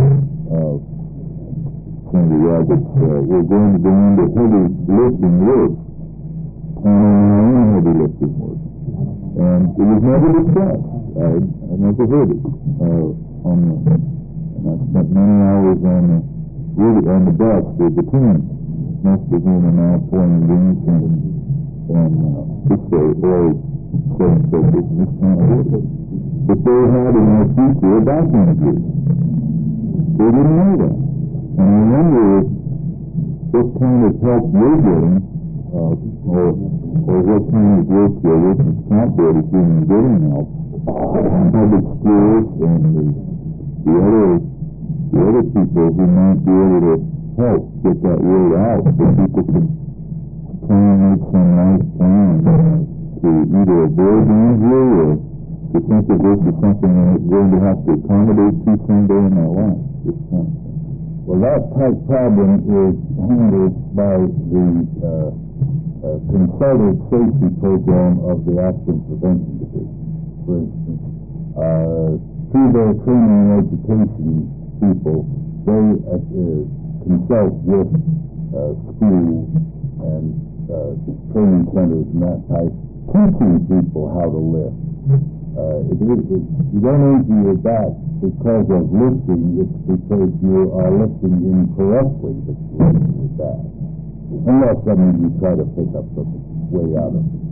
Senator Roberts, were going to go into heavy lifting work, and heavy lifting work. And it was never discussed. never heard it. And I spent many hours on the bus with the team, most of whom are now pouring beans and this oil setting subject in this kind of water. But they had in their future a background group. They didn't know that. And I wonder what kind of help you're getting, or what kind of work your workers' comp board is doing in getting help from public schools and the other people who might be able to help get that word out so people can try and make some nice plan to either avoid the injury or to think of this as something that they're going to have to accommodate to someday in their life. Well, that type problem is handled by the consultative safety program of the Accident Prevention Division. For instance, through their training and education people, they consult with schools and training centers and that type, teaching people how to lift. You don't injure your back because of lifting, it's because you are lifting incorrectly that you injure your back. Unless, you try to pick up something way out of it.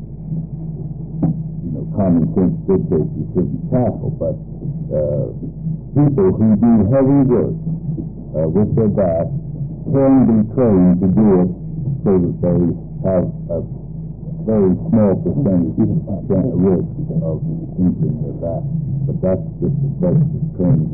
Common sense dictates you shouldn't tackle, but people who do heavy work with their back can be trained to do it so that they have a very small percentage risk of injuring their back. But that's just the best of training.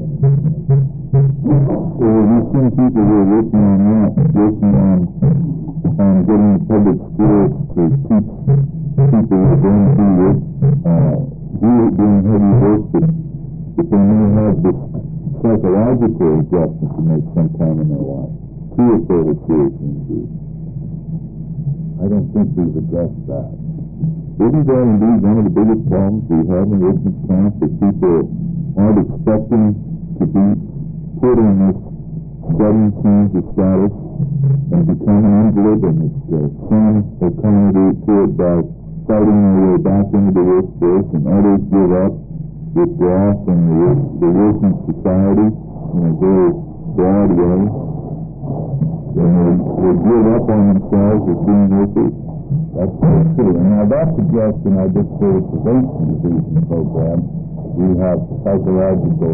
Well, we've seen people who are working on that, working on getting public schools to teach people who are going through this, doing heavy work, that they may have this psychological adjustment to make sometime in their life, see if they were serious injury. I don't think we've addressed that. Isn't that indeed one of the biggest problems we have in workers' comp, that people aren't expecting to be put in this sudden change of status and become an invalid, and some accommodate to it by fighting their way back into the workforce, and others give up, withdraw from the working society in a very broad way, and they give up on themselves as being workers. That's true. And now that suggestion I just did a prevention division program. We have psychological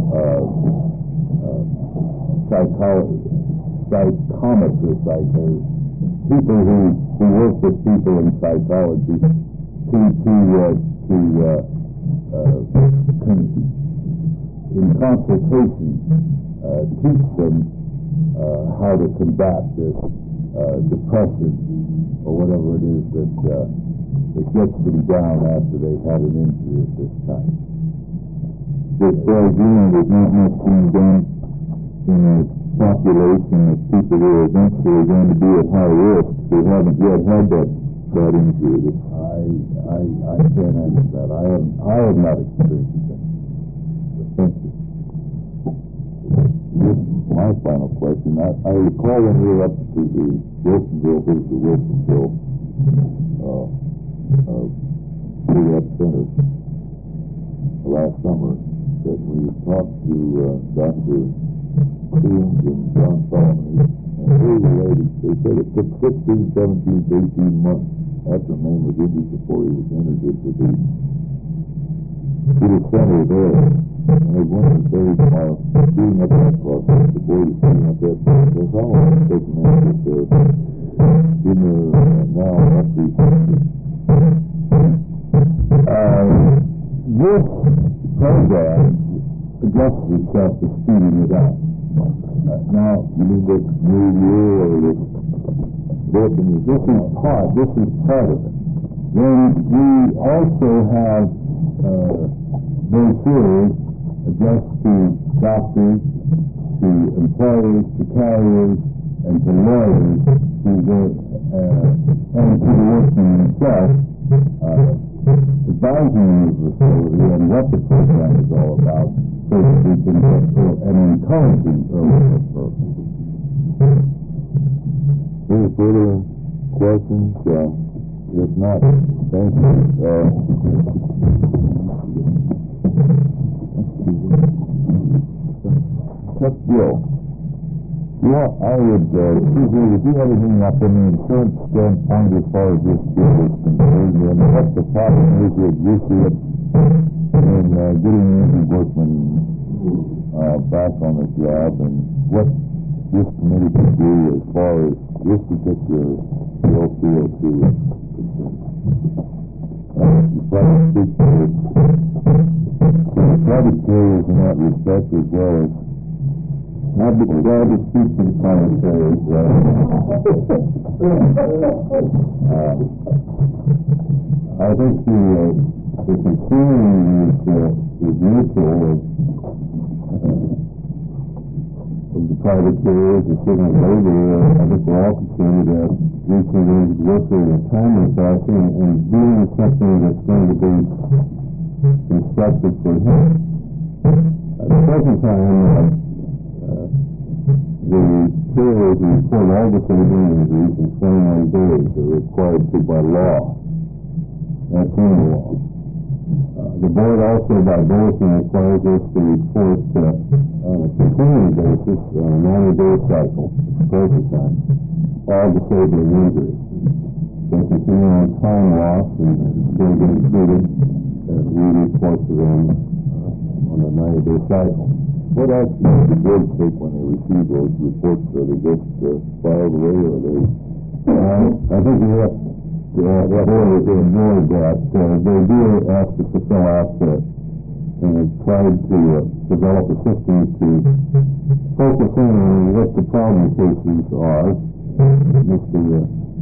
psychometrists, people who work with people in psychology in consultation teach them how to combat this depression or whatever it is that gets them down after they've had an injury of this kind. As far as you know, there's not much being done in a population of people who are eventually going to be at high risk who haven't yet had that injury. I can't answer that. I have not experienced that. Thank you. This is my final question. I recall when we were up to the Wilsonville rehab center last summer, that we talked to Dr. Coons and John Solomon, and they related. They said it took 16, 17, 18 months after a man was injured before he was entered into the center there. And they wondered if they were speeding up that process before you speeding up that process. How long does it take a man to get in there now up to this program adjusts itself to speeding it up. Now, you mean this new year or this working? This is part of it. Then we also have brochures addressed to doctors, to employers, to carriers, and to lawyers who work, and to the workman himself, advising the facility on what the program is all about, so that we can get and encouraging early referral. Any further questions? If not, thank you. Let's Bill. I would appreciate if you had anything up in the insurance standpoint as far as this bill is concerned, and what the problem is that you see it in getting Andy Workman back on the job, and what this committee can do as far as this particular bill CO2 is concerned. You probably speak to the private carriers in that respect as well as I'd be glad to speak to the private carriers. I think the concern is mutual of the private carriers, the city of labor. I think we're all concerned about reaching those workers in a timely fashion and doing something that's going to be constructive for him. At the present time, the carriers report all disabling injuries in 21 days. They're required to by law. That's in the law. The board also, by bulletin, requires us to report on a continuing basis, on a 90-day cycle, present time, all disabling injuries. They continue on time loss and still get treated, we report to them on a 90-day cycle. what action does the board take when they receive those reports? Are they just filed away, or they... I think we have to ignore that. They do ask us to fill out and have tried to develop a system to focus in on what the problem cases are. Mr.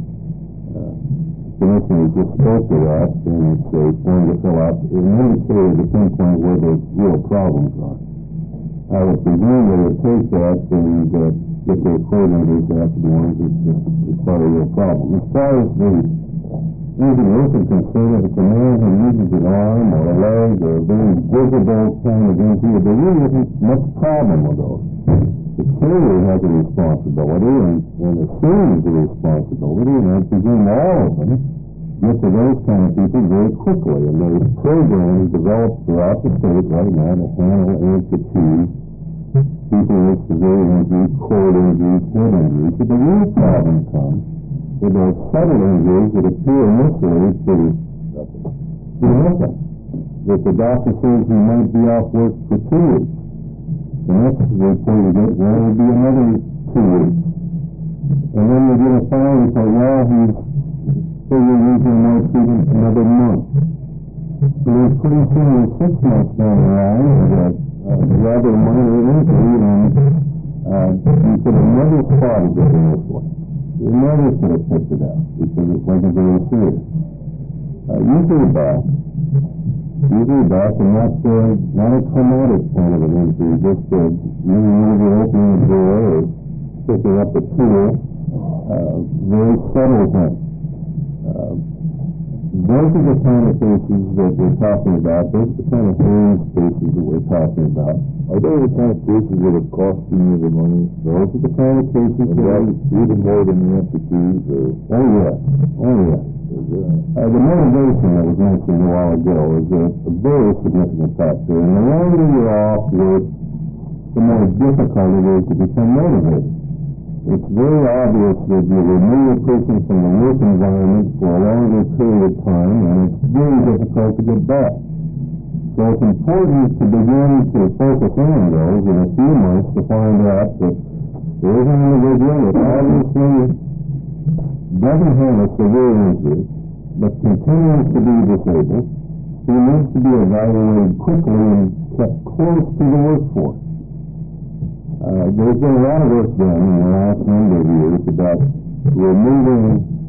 Commissioner just spoke to that, and it's a form to fill out. It indicated the pinpoint where the real problems are. I would presume they would take that and get their coordinators after the ones that's part of your problem. As far as the injury is concerned, if it's a man who uses an arm or a leg or a very visible kind of injury, there really isn't much problem with those. The carrier has a responsibility and assumes the responsibility, and I presume all of them get to those kind of people very quickly. And there's programs developed throughout the state right now to handle and fatigue people with severe injuries, cord injuries, head injuries. But the real problem comes with those subtle injuries that appear initially to be nothing. That the doctor says he might be off work for 2 weeks. The next report you get, well, it'll be another 2 weeks. And then you're going to find and say, well, so you're using more treatment another month. So there's pretty soon 6 months down the line with a rather minor injury, and you could have never spotted it initially. You never could have picked it out because it wasn't very serious. Usually back and not a traumatic kind of an injury, just maybe opening the door or picking up a tool, very subtle thing. Those are the kind of cases that we're talking about. Those are the kind of hands cases that we're talking about. Are those the kind of cases that are costing you the money? Those are the kind of cases that even more than the amputees, or... Oh, yes. The motivation that was mentioned a while ago is a very significant factor. And the longer you're off work, the more difficult it is to become motivated. It's very obvious that you remove a person from the work environment for a longer period of time, and it's very difficult to get back. So it's important to begin to focus on those in a few months to find out that there is an individual that obviously doesn't have a severe injury, but continues to be disabled, who needs to be evaluated quickly and kept close to the workforce. There's been a lot of work done in the last number of years about removing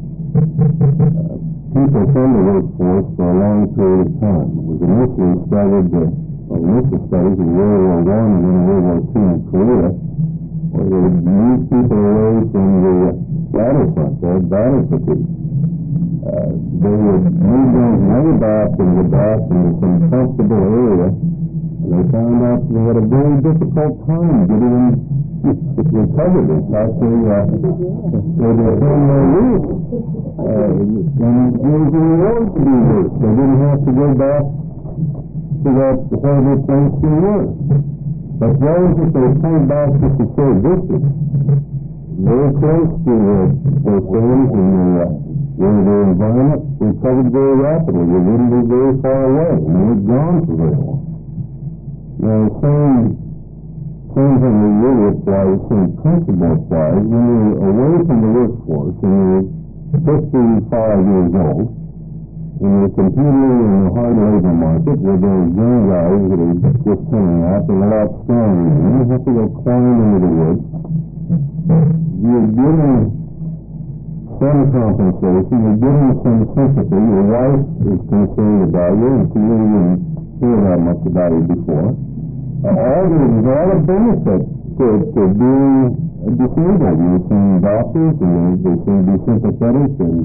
people from the workforce for a long period of time. It was initially started, initial studies in World War I and then World War II in Korea, where they would move people away from the battlefront, their battle fatigue. They would move them way back into some comfortable area, and they found out they had a very difficult time getting them recovered. In fact, they became more weak. And it was a reward to be worse. They didn't have to go back to that horrible place they were. But those that they came back to the third district, very close to their friends and where their environment recovered very rapidly. They wouldn't be very far away, and they were gone for very long. Now, the same thing really applies, the same principle applies when you're away from the workforce and you're 55 years old, and you're competing in the hard labor market where there's young guys that are just coming out and a lot stronger than you. You have to go climb into the woods. You're getting some compensation, you're getting some sympathy. Your wife is concerned about you, and she really didn't hear that much about you before. There's a lot of benefit to being disabled. You're seeing doctors, and they seem to be sympathetic, and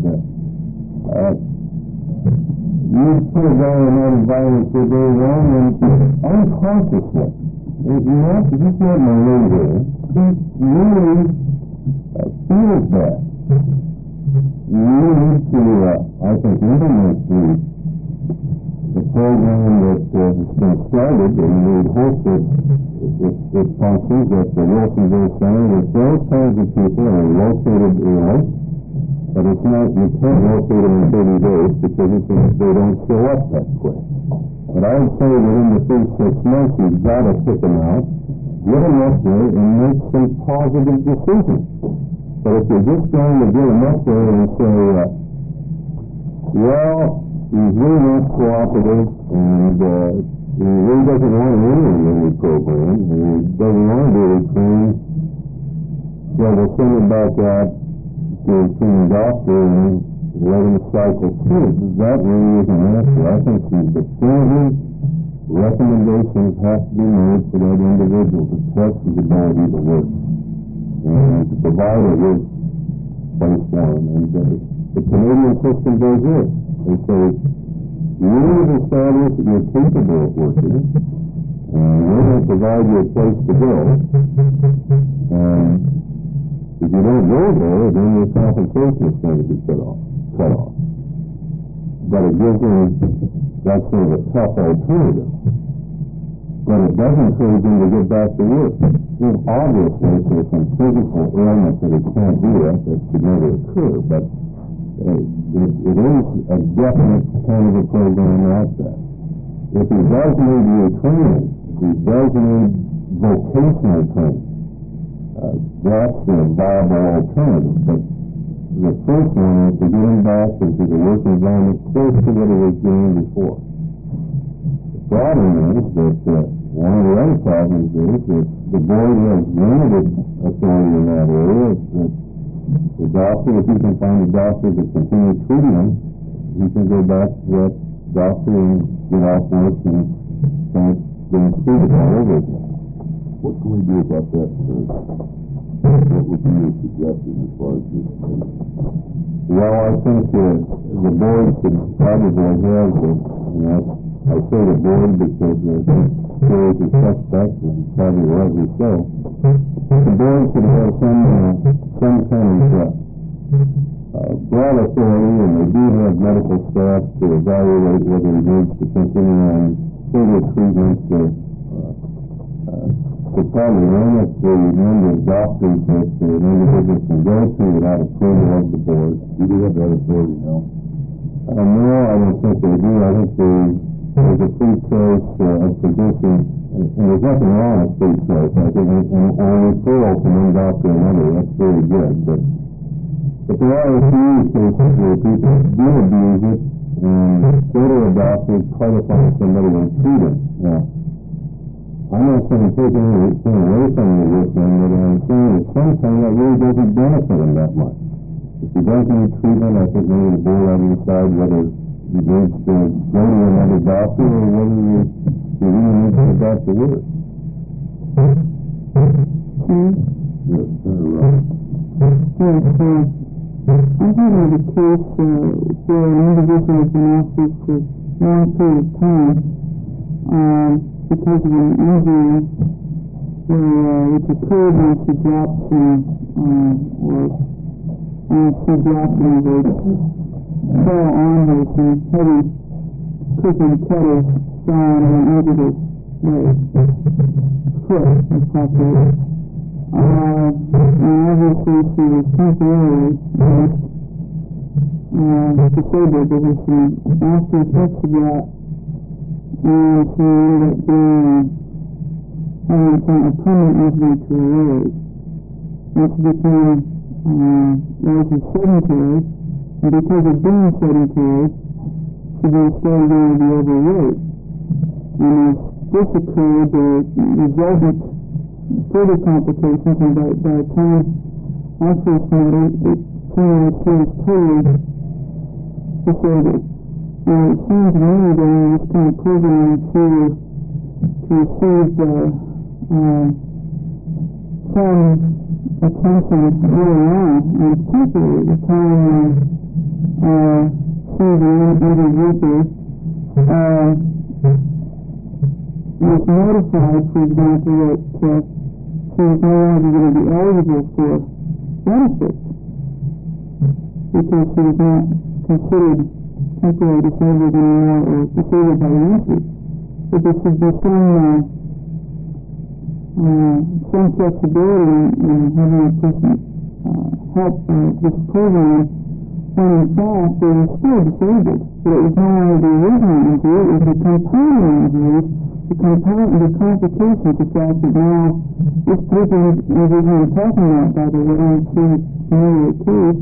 you put a guy in that environment for very long, and unconsciously, he's not malaria, he really feels that. You need to, I think, implement the program that has been started, and we hope that it functions at the Wilsonville Center, that those kinds of people are located early, but it's not, you can't locate them in 30 days because they don't show up that quick. But I would say within the first 6 months, you've got to pick them out, get them up there, and make some positive decisions. But if you're just going to get them up there and say, well, he's really not cooperative, and he really doesn't want to enter any program, and he doesn't want to be trained, so we'll send him back out to a trained doctor and let him cycle through. That really isn't an answer. I think some definitive recommendations have to be made for that individual to test his ability to work and to provide a work place for him. And the Canadian system does this. They say, you have established that you're capable of working, and we're going to provide you a place to go. And if you don't go there, then your compensation is going to be cut off. But it gives them that sort of a tough alternative. But it doesn't encourage them to get back to work. Obviously, if there's some physical ailment that it can't do that could never occur. But it is a definite kind of a program like that. If he does need retraining, if he does need vocational training, that's a viable alternative. But the first one is to get him back into the work environment close to what he was doing before. The problem is that one of the other problems is that the board has limited authority in that area. That the doctor, if he can find a doctor to continue treating him, he can go back to that doctor and get off work and start getting treated all over again. What can we do about that, sir? What would be your suggestion as far as this case? Well, I think the board should probably have I say the board because there is a suspect, and probably rightly so. The board should have some kind of broad authority, and they do have medical staff to evaluate whether he needs to continue on further treatment to probably limit the number of doctors that an individual can go to without approval of the board. You do have that authority now? No, I don't think they do. I think there's a free choice of physician, and there's nothing wrong with free choice. I think on referral from one doctor to another, that's very good. But there are a few cases where people do abuse it and go to a doctor, try to find somebody to treat it. Now, I'm not saying taking anything away from you with them, but I'm saying that sometimes that really doesn't benefit him that much. If he does need treatment, I think maybe the board ought to decide whether he needs to go to another doctor or whether he really needs to go back to work. Yes, Senator Ross. I've had a case where an individual has been off work for a long period of time because of an injury which occurred when she dropped some, she dropped one of those fell on her some heavy cooking kettle down and injured her foot of population. And obviously she was temporarily disabled, but when she after effects of that, and she ended up being having a permanent injury to her leg. And she became largely sedentary, and because of being sedentary, she then started going to be overweight. And as this occurred, the resultant further complications, and by the time I first met her, it seemed like she was totally disabled. And it seemed to me during this kind of program she was to receive some attention early on, and particularly at the time she was introduced was notified, for example, that she was no longer going to be eligible for benefits because she was not considered temporarily disabled anymore or disabled by an injury. But there should be some flexibility in having a person help this program when in fact they were still disabled. But it was no longer the original injury, it was the compounding injury, the complications, the fact that now this particular individual I'm talking about, by the way, I'm sure it's familiar too,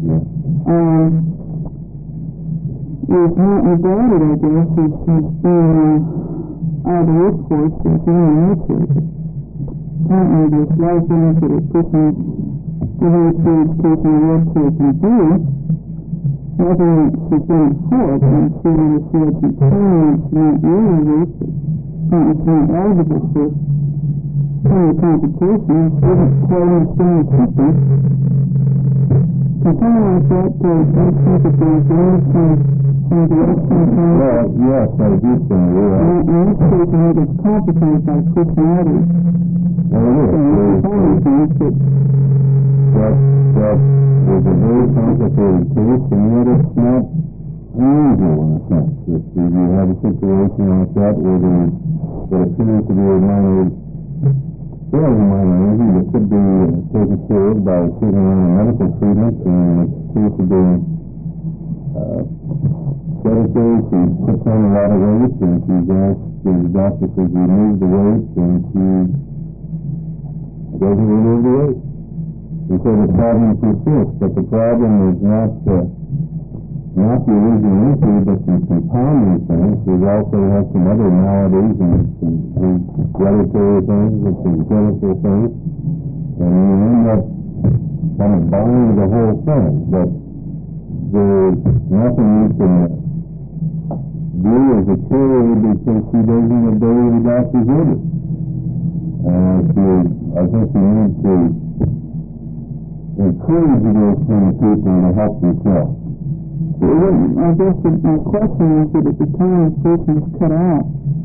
is not regarded, I guess, as being out of the workforce, as being a nature. Apparently there's a lot of things that a person within a period of taking a workforce can do. Nothing that she's done before, and she would have said some training not really work, but it's not eligible for some of the competition, doesn't quite understand the system. And something like that, I think that there's some direction. Well, yes, I do think in this case, I think it's complicated by personality. Well, it is. That is a very complicated case, and yet it's not unusual in a sense. If you have a situation like that where there appears to be a fairly minor injury that could be taken care of by taking on a medical treatment, and in the case of being sedentary, she puts on a lot of weight, and she's asked, the doctor says remove the weight, and she doesn't remove the weight. And so the problem persists, but the problem is not the original injury, but some compounding things. We also have some other maladies and some hereditary things and some clinical things, and you end up kind of buying the whole thing. But there's nothing you can do as a carrier because she doesn't obey the doctor's orders. I think you need to encourage those kind of people to help themselves. I guess my question is that at the time this person was cut out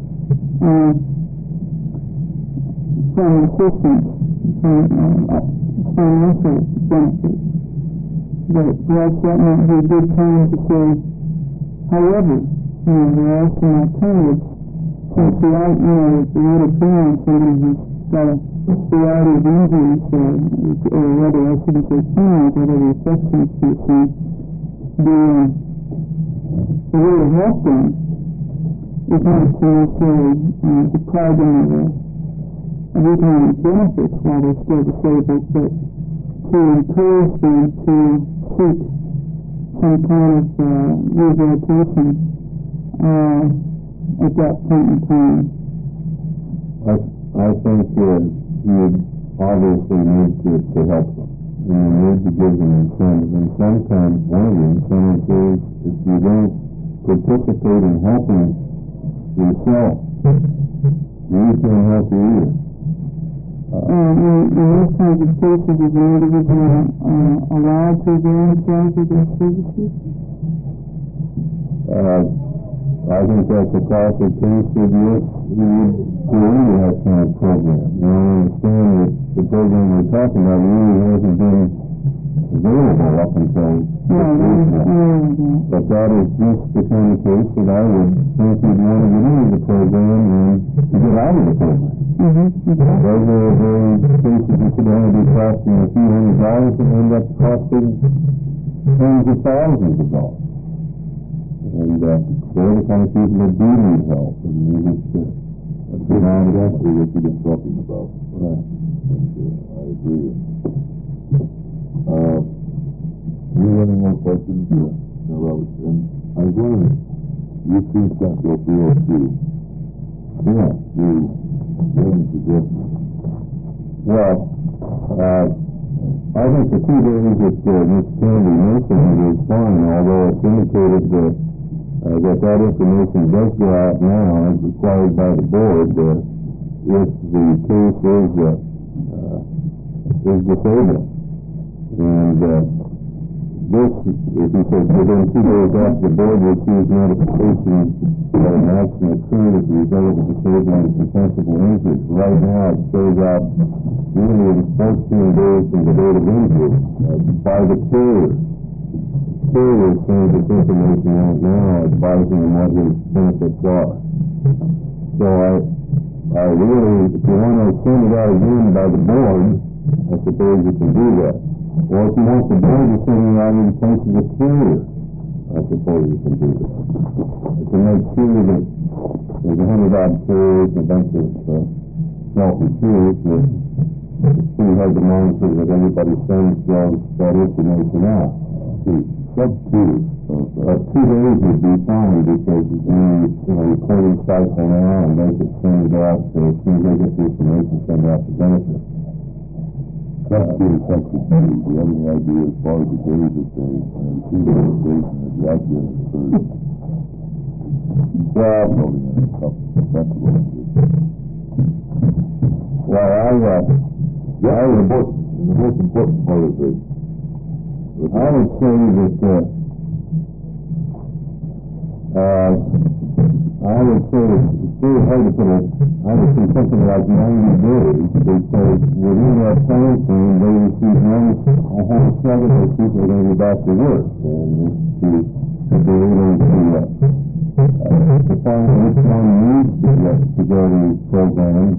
from assistance, from financial benefits, that perhaps that might be a good time to say, however, there are some alternatives, since the would have been somebody who's got a variety of injuries, or rather, I shouldn't say pain, whatever the affections to it seems. The way to help them is not to necessarily deprive them of economic benefits while they're still disabled, but to encourage them to seek some kind of rehabilitation at that point in time. I think you obviously need to help them. And you need to give them incentives. And sometimes one of the incentives is if you don't participate in helping yourself, you can't help you either. In these kinds of cases, is an individual allowed to avail themselves of their services? I think that's a classic case of yes, we would create that kind of program. Now, I understand that the program we're talking about really hasn't been available up until but that is just the kind of case that I would think you'd want to get into the program and to get out of the program. Those are the cases that could only be costing a few $100 and end up costing tens of thousands of dollars. And they're the kind of people that do need help. And that's exactly what you've been talking about. Right. I agree. You have any more questions? No, Robert. And I was wondering, you've seen Central 302. Yeah. You haven't suggested. Well, I think the 2 days that Ms. Kennedy mentioned is fine, although it's indicated that information does go out now as required by the board if the case is disabled. And this, if you said within 2 days after the board receives notification that an action occurred as a result of disabling and compensable injury. Right now it shows up really in 14 days from the date of injury by the carrier. The carrier is saying this information out now, advising them what his benefits are. So I really, if you want to send it out again by the board, I suppose you can do that. Or if you want the board to send it out in place of the carrier, I suppose you can do that. To make sure that there's 100-odd carriers and a bunch of self-insurers, it's pretty hard to monitor that everybody sends that information out. Sub 2 days would be fine because you can recording cycle now and make it send it out so as soon as they get the information, send out the benefits. Sub 2 and Sub 2, do you have any idea as far as the days that they see the information that the accident occurred? Well, the most important part of it, I would say that it's very hard to put I would say something like 90 days because within that time frame they receive notice a whole set of those people are going to go back to work and to be able to find which one needs to go to these programs.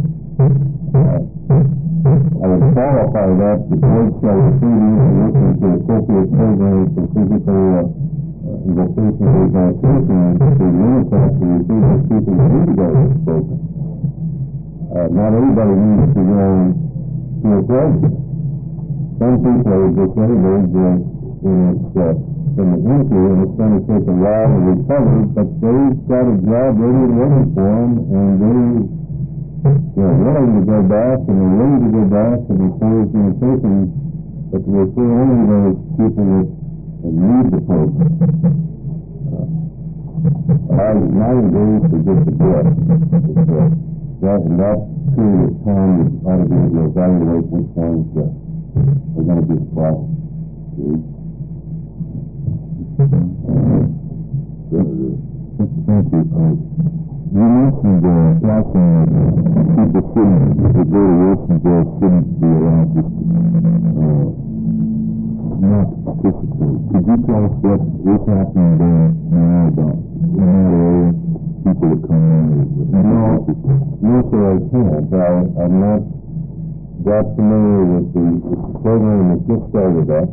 I would qualify that the board shall receive and look into appropriate programs for physical vocational rehabilitation to limit that to receive those people who need to go to this program. Not everybody needs to go to a program. Some people are disabled from the injury and it's going to take a while to recover, but they've got a job ready and waiting for them and they're willing to go back and they're ready to go back and the employer is going to take them, but we're still only those people that need the program. 90 days to get the bill. In that period of time, you ought to be able to evaluate which ones are going to be the problem. Thank you. You mentioned watching people sitting, the variations there shouldn't be allowed to not participate. Could you tell us what is happening there now about in that area? People that come in? No, sir, I can't. I'm not that familiar with the program that just started up.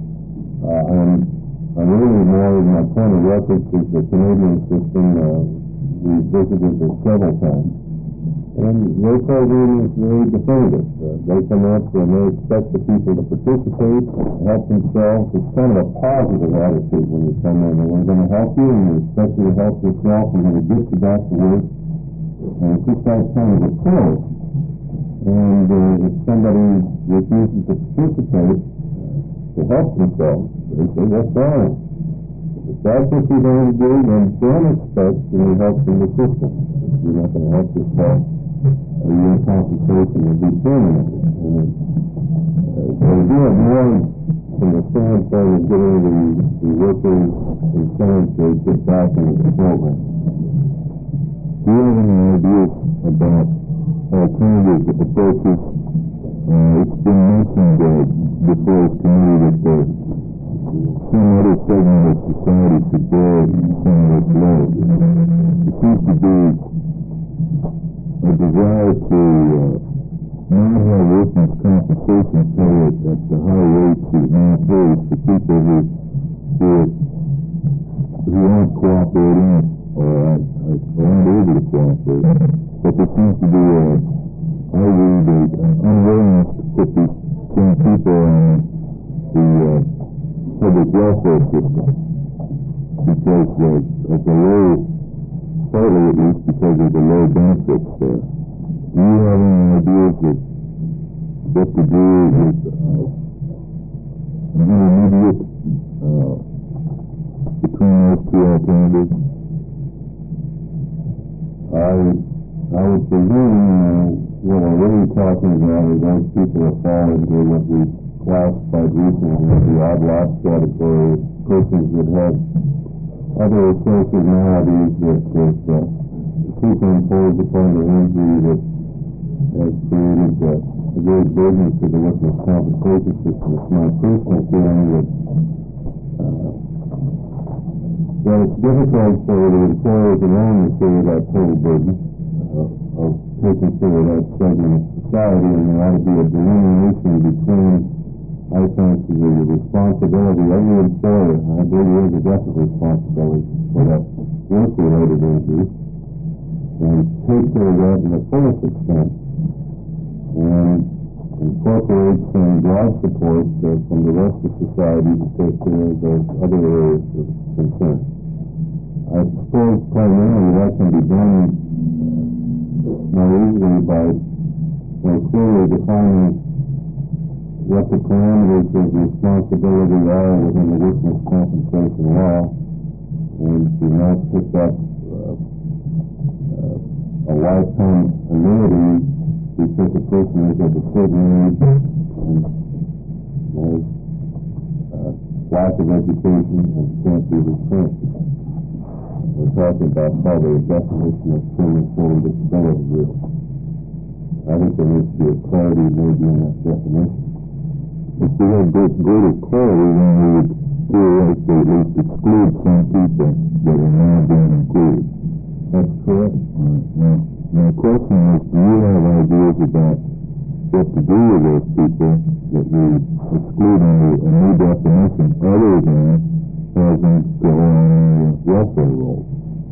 I'm really more in my point of reference is the Canadian system. We visited it several times. And their program is very definitive. They come up and they expect the people to participate, help themselves. It's kind of a positive attitude when you come in. We're going to help you and we expect you to help yourself. We're going to get you back to work. And it's just that kind of approach. And if somebody refuses to participate, to help themselves, they say, that's fine. If that's what you're going to do, then don't expect any help from the system. If you're not going to help yourself, your compensation will be terminated. And they do it more from the standpoint of getting the workers incentive to get back into the program. Do you have any ideas about alternative approaches? It's been mentioned before this committee that some other segment of society should bear some of this load. It seems to be a desire to not have workers' compensation pay at the high rates that now pays for people who aren't cooperating or aren't able to cooperate. But there seems to be I read an unwillingness to put these same people on the public welfare system because of the low, partly at least because of the low benefits there. Do you have any ideas of what to do with an intermediate between those two alternatives? I would presume what we're really talking about is those people that fall into what we classified recently as the odd lot category, persons that have other social maladies that superimpose upon the injury that has created a great burden to the workers' compensation system. It's my personal feeling that it's difficult for the employers alone to carry that total burden of taking care of that segment of society, and there ought to be a delineation between, I think, the responsibility of the employer, and I believe there is a definite responsibility for that work-related injury, and take care of that in the fullest extent, and incorporate some broad support from the rest of society to take care of those other areas of concern. I suppose primarily that can be done more easily by more clearly defining what the parameters of responsibility are within the workers' compensation law, and to not pick up a lifetime annuity because a person is of a certain age and has lack of education and can't be restrained. We're talking about part of the definition of full disability, really. I think there needs to be a clarity maybe in that definition. If we had greater clarity, then we would theoretically at least exclude some people that are now being included. That's correct. Now, the question is, do you have ideas about what to do with those people that we exclude under a new definition other than having to own welfare rolls?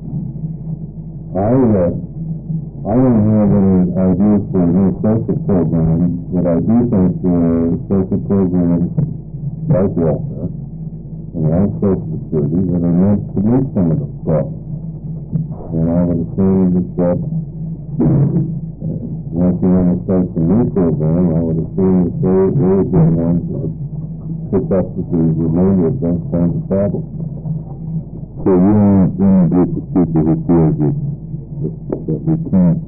I don't have any ideas for a new social program, but I do think social programs like welfare and like Social Security that are meant to meet some of the problems. And I would assume that once you want to start some new program, I would assume that they're really good ones that would pick up with the remainder of those kinds of problems. So you aren't in a group of people who feel that we can't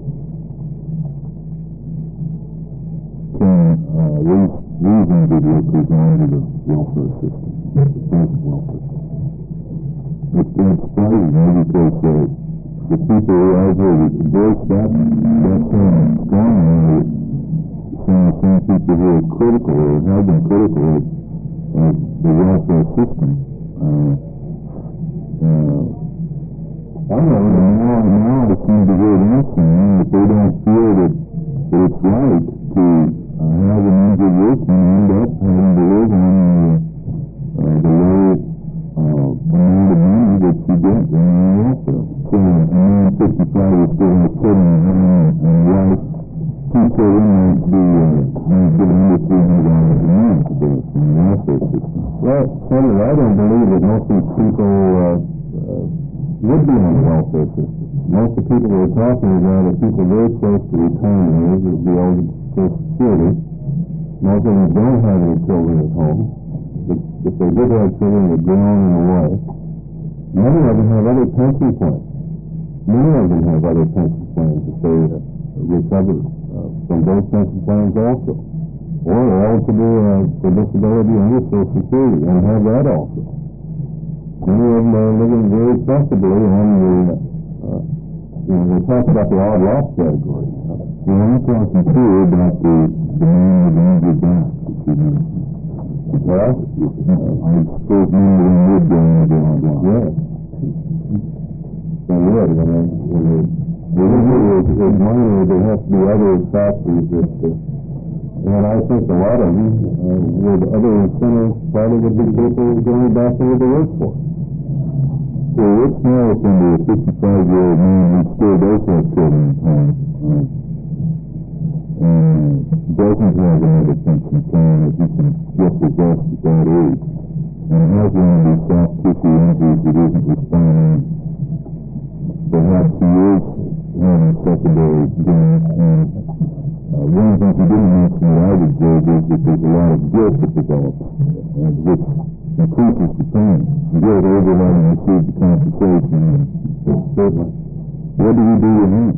reasonably workers under the welfare system, the present welfare system. It's surprising me because the people who either embrace that term strongly, some of the same people who are critical or have been critical of the welfare system. I don't know, now it seems to be very interesting that they don't feel that it's right to have an injured workman end up having to live on the low amount of money that you get when you're welfare. So a man 55 is still has children and wife, 2 children might get under $300 a month from the welfare system. Well, Senator, I don't believe that most of these people would be on the welfare system. Most of the people we're talking about are people very close to retirement age, would be old Social Security. Most of them don't have any children at home. If they did have children, they're grown and away. Many of them have other pension plans. Many of them have other pension plans if they recover from those pension plans also. Or they're eligible for disability under Social Security and have that also. Many of them are living very comfortably on we talk about the odd loss category. Well, I'm talking too about the man with the injured back that you mentioned. Well, I suppose many of them would go in the line. yeah. They would, I mean, it's minor, there has to be other factors that, and I think a lot of them, with other incentives, probably would be people going back into the workforce. So what's now if under a 55-year-old man who still does have children at home, and doesn't have another pension plan that he can get possessed at that age, and has one of these soft tissue injuries that isn't responding, perhaps he is having secondary gain, and one of the things he didn't mention that I would observe is that there's a lot of guilt that develops, which increases the pain. Guilt over having received the compensation, and certainly. What do we do with him?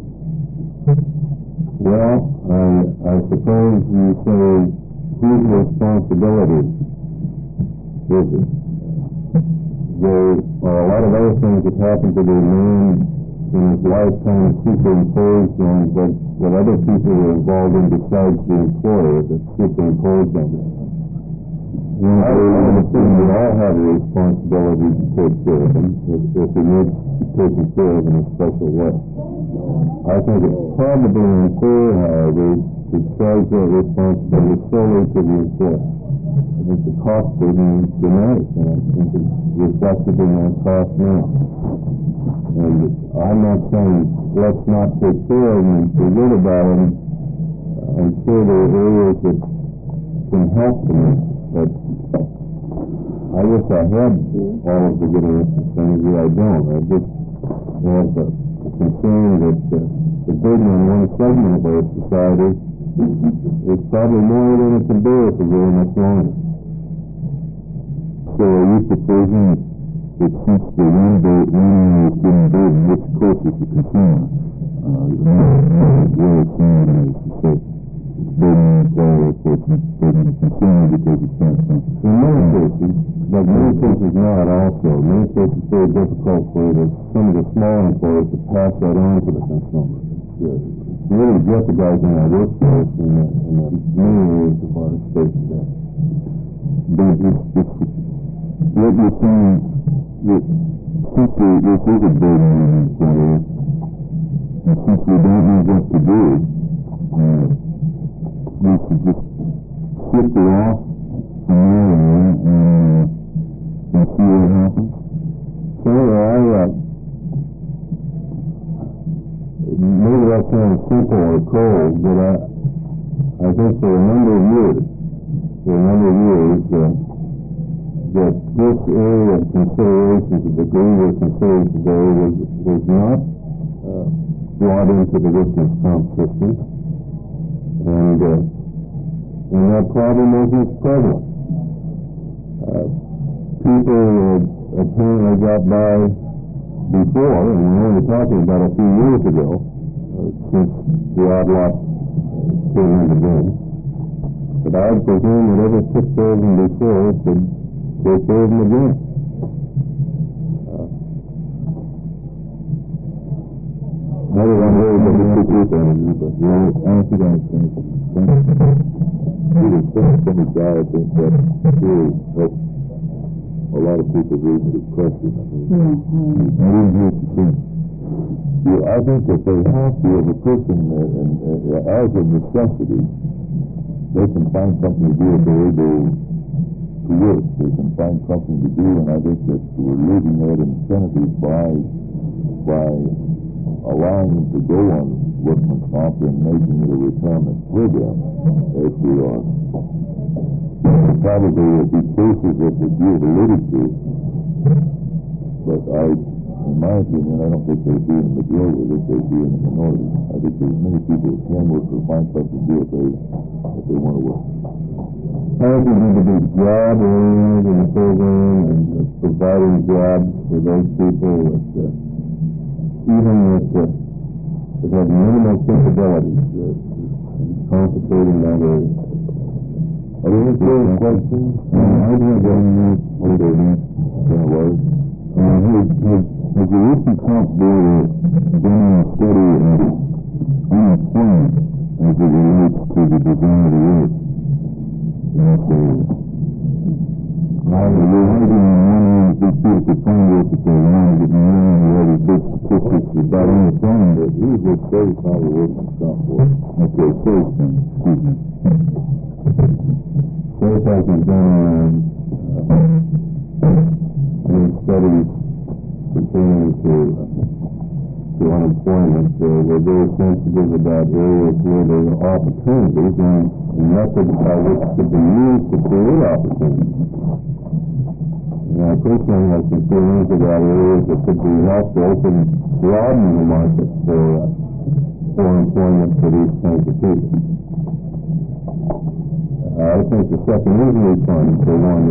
Well, I suppose you say, whose responsibility is it? There are a lot of other things that happen to the man in his lifetime superimposed on what other people are involved in besides the employer that's superimposed on them. I understand we all have a responsibility to take care of them if he needs to be taken care of in a special way. I think it's probably unfair, however, to charge that responsibility solely to the employer. I think the cost burden is dramatic, and I think it's reflected in that cost now. And I'm not saying let's not take care of them and forget about them. I'm sure there are areas that can help them, but I wish I had all of the good answers, but I don't. I just have a concern that the burden on one segment of our society is probably more than it can bear for very much longer. So are you proposing that since the one is getting burdened, which of course is the consumer, we're assuming as you said, it's burdening the employer, of course, it's burdening the consumer because it's passed on. In many cases, but many cases not also. Many cases it's very difficult for some of the small employers to pass that on to the consumer. It's really jeopardizing our workforce in many areas of our state today. But what you're saying, that since this is a burden on the employer, and since we don't know what to do, we should just shift it off from there and see what happens. So maybe that sounds simple or cold, but I think for a number of years, that this area of consideration to the degree we're considering today was not brought into the workers' comp system, and that problem wasn't prevalent. People apparently got by before, and we're only talking about a few years ago, since the odd lot came into being. But I would presume whatever took care of them before could take care of them again. Another one here is the secret energy, but I don't think I'm saying some guy, I think that really helped a lot of people with depression. I didn't hear what you think. I think that they have to, if a person, as a necessity, they can find something to do if they're able to work. They can find something to do, and I think that we're losing that incentive by allowing them to go on workman's comp and making it a retirement program, as we are. Probably will be cases that you have alluded to, but in my opinion, I don't think they'd be in the majority. I think they'd be in the minority. I think there's many people who can work or find something to do if they want to work. I think we need to be job-oriented in the program and providing jobs for those people that have minimal capabilities, concentrating that area. Are there any further questions? I do have one statement. Has the recent comp board done a study of unemployment as it relates to the design of the work in this area? everything in one end, they see if the framework if they want to get more and the other big statistics about on the phone, but here's what shows how the work and stuff works. Okay, first thing, excuse me. Sheriff has done studies pertaining to unemployment. We're very sensitive about areas where there are opportunities and methods by which to be used to create opportunities. And I personally have some feelings about areas that could be helped to open, broaden the market for employment for these kinds of people. I think the second injury fund, for one,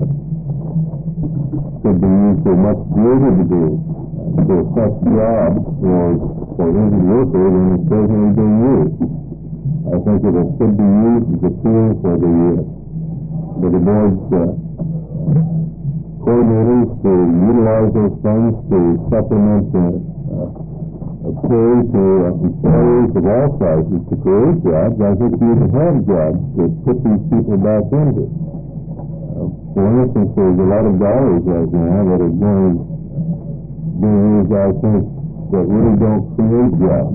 could be used to a much greater degree to affect jobs for injured workers than it's presently being used. I think that it could be used as a tool for the board's coordinators to utilize those funds to supplement pay to employers of all sizes to create jobs. I think you would have jobs to put these people back into. For instance, there's a lot of dollars right now that are being used, I think, that really don't create jobs.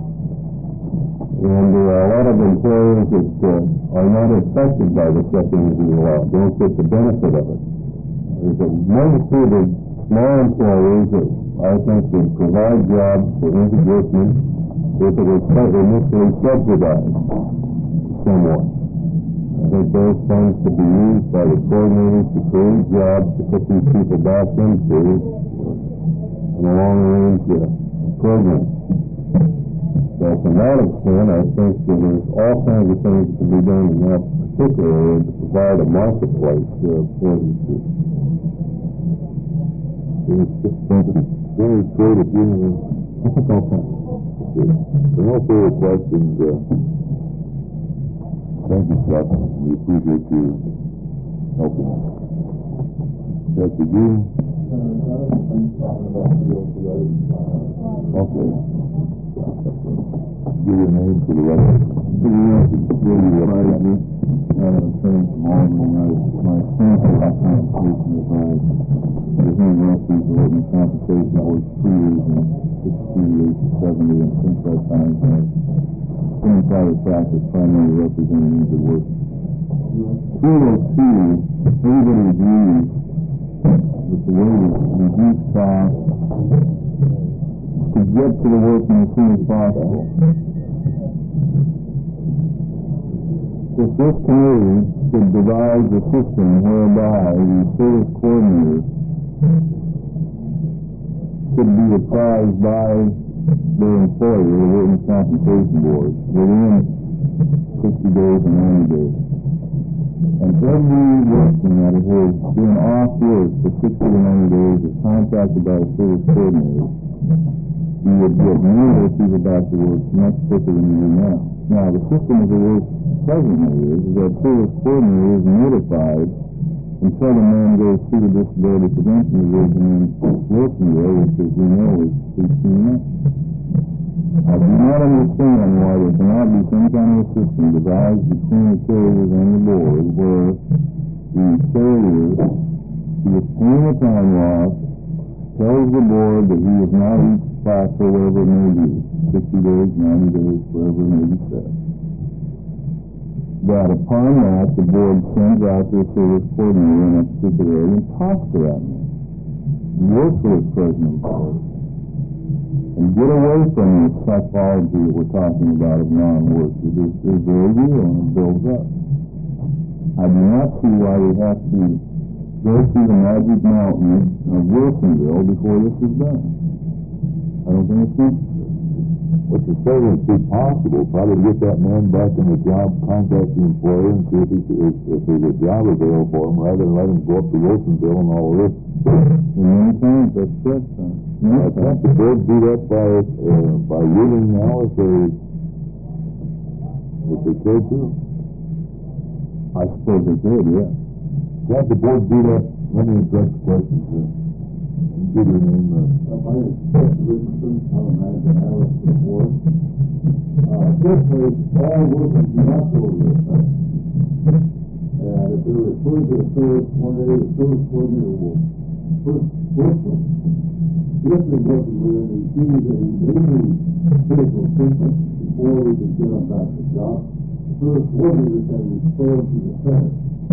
And there are a lot of employers that are not affected by the second injury law, don't get the benefit of it. There's a multitude of small employers that I think would provide jobs for injured workmen if it was initially subsidized somewhat. I think those funds could be used by the coordinators to create jobs to put these people back into in a long-range program. So from that extent, I think that there's all kinds of things that can be done in that particular area to provide a marketplace for these people. Very short if you okay. No further questions. Thank you, Scott. We appreciate you helping us. Dr. Dean? Okay. Give your name to the record. My sample compensation is there's no roughly the working compensation that was 3 years and 68 to 70, and since that time, in private practice, primarily representing injured workers. 302, everybody agrees with the way to reduce costs to get to the workman as soon as possible. If this committee could devise a system whereby the service coordinators could be apprised by their employer, the Workers' Compensation Board, within 60 days or 90 days. And every workman that has been off work for 60 to 90 days is contacted by the service coordinator. You would get many of those people back to work much quicker than you do now. Now, the system as it works presently is that service coordinator is notified until the man goes through the disability prevention division and working there, which as we know is 18 months. I do not understand why there cannot be some kind of system devised between the carriers and the board where the carrier, who is paying the time loss, tells the board that he has now reached the class or whatever it may be, 60 days, 90 days, whatever it may be said. That upon that, the board sends out their service coordinator in a particular area and talks to that man, works with his present employer, and get away from the psychology that we're talking about of non-work. It is very real and it builds up. I do not see why we have to go through the magic mountain of Wilsonville before this is done. I don't think it's necessary. What you're saying is it's possible, probably to get that man back in the job, contact the employer and see if there's a job available for him, rather than let him go up to Wilsonville and all of this. That's correct, son. I can't the board do that by ruling now if they care to? I suppose they could, yeah. Can't the board do that? Let me address the question, sir. Give your name. My name is Chris Richardson. I'm a manager analyst for the board. Firstly, all workers do not go to the effect. And if they're referred to a service coordinator, the service coordinator will first work them. If they're working with any issues and needing critical assistance before we can get them back to the job, the service coordinator can refer to the center.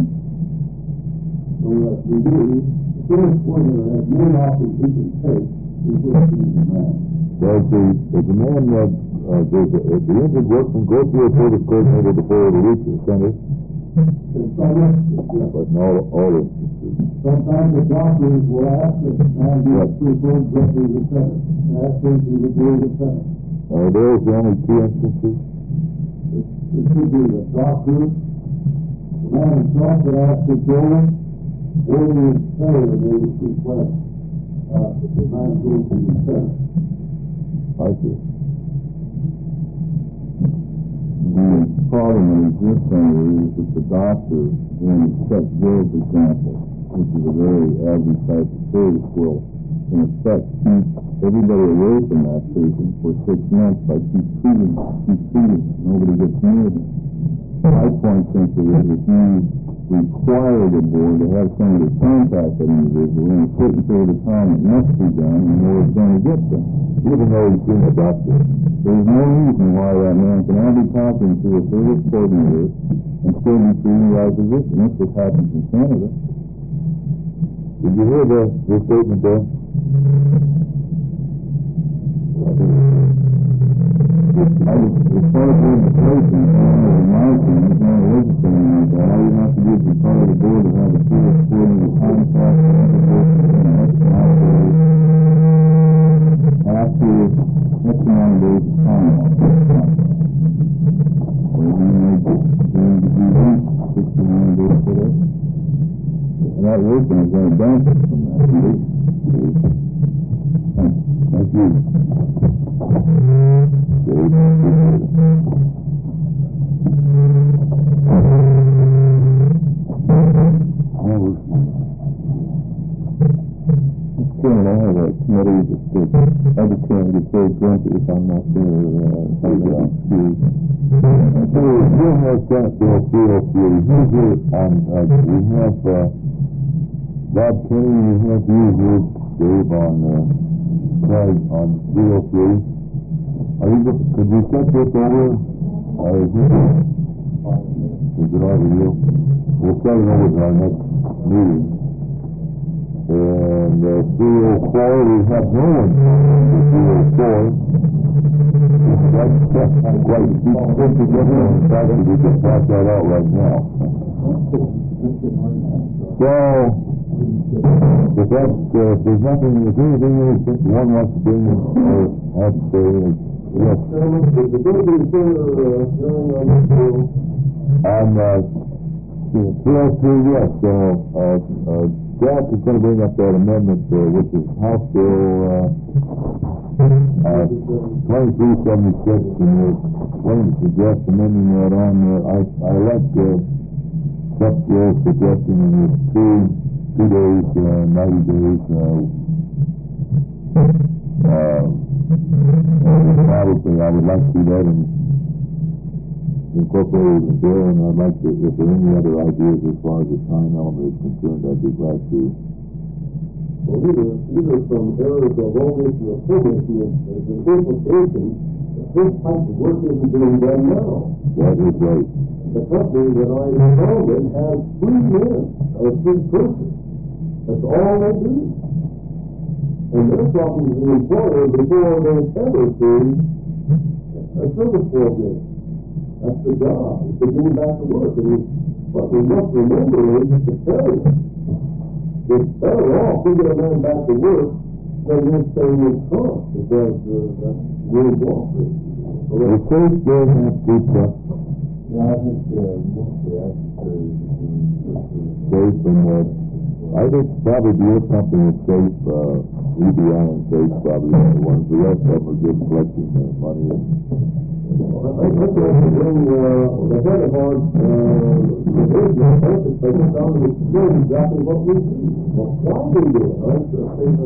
So that we really, the service coordinator has more options he can take to put the man. Well, if the man, if the injured workman goes through a service coordinator before it reaches the center, In some instances, yes. but in all instances. Sometimes the doctors will ask the man to refer directly to the center, and ask him to refer to the center. Are those the only two instances? It could be the doctor, the man himself that asked the donor, or the center that they would request, the man goes to the center. I see. The problem is this center is that the doctor, in Chuck Joe's example, which is a very average type of service, will in effect keep everybody away from that patient for 6 months by keep treating him. Nobody gets near him. My point simply is if you require the board to have somebody contact that individual in a certain period of time, it must be done, and more is going to get done. Even though he's seen a doctor. There's no reason why that man cannot be talking to a service coordinator and still be treating the right position. That's what happens in Canada. Did you hear the statement there? As far as legislation, in my opinion, it's not legislating like that. All you have to do is be part of the board and have a service coordinator contact and after X amount of days of time off. Or you may be going to do 69 days for that. And that working is going to benefit from that. Thank you. Dave, appreciate Chairman, I have a committee that other chairman gets very grumpy if I'm not there, excused. So we'll have Senate Bill 303. Here's your, we have, Bob Kenny, we have you here, Dave, on, Craig, on 303. Could we set this over? Is it over you? We'll set it over to our next meeting. And 304, we have no one for 304. That's quite put together on the fact that we can pass that out right now. So, if there's nothing, if anything one wants to bring or have to say, yes. Chairman, is the building center hearing on this bill? On 303, yes. So, Jack is going to bring up that amendment, which is House Bill 2376, and we're going to suggest amending that on there. I like Chuck Bill's suggestion in this 2 days, 90 days. Probably I would like to see that incorporated in the bill, and I'd like to, if there are any other ideas as far as the time element is concerned, I'd be glad to. Well, these are some areas of omission or commission, and the implication that this type of work isn't being done now. That is right. The company that I founded has 3 men, or 3 persons. That's all they do. And they're talking to the employer before they ever see a service coordinator. That's the job, is to get back to work. And what we must remember is that the parents, it's better off to get a man back to work than just staying in trust, because that's really awful. The first bill has to trust. Yeah, I think mostly I should Safe and I think probably the other company is safe, EBI and safe probably are the ones. The rest of them are just collecting money. I think the better part, the business purpose, they just down to explain exactly what we do. Well, why we do it, right? So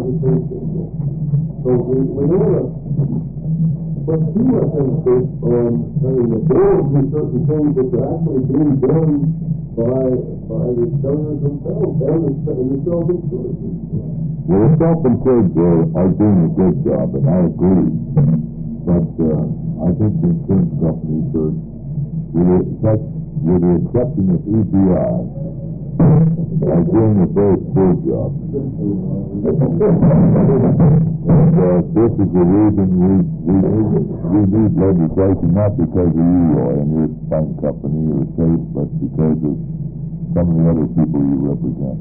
we know that, but too much emphasis on having the board do certain things that are actually being done by the governors themselves and the self-insured. Well, the self-insured are doing a good job, and I agree. But I think the insurance companies are, with the exception of EBI, are doing a very poor job. And this is the reason we need legislation, not because of you, Roy, and your fine company or state, but because of some of the other people you represent.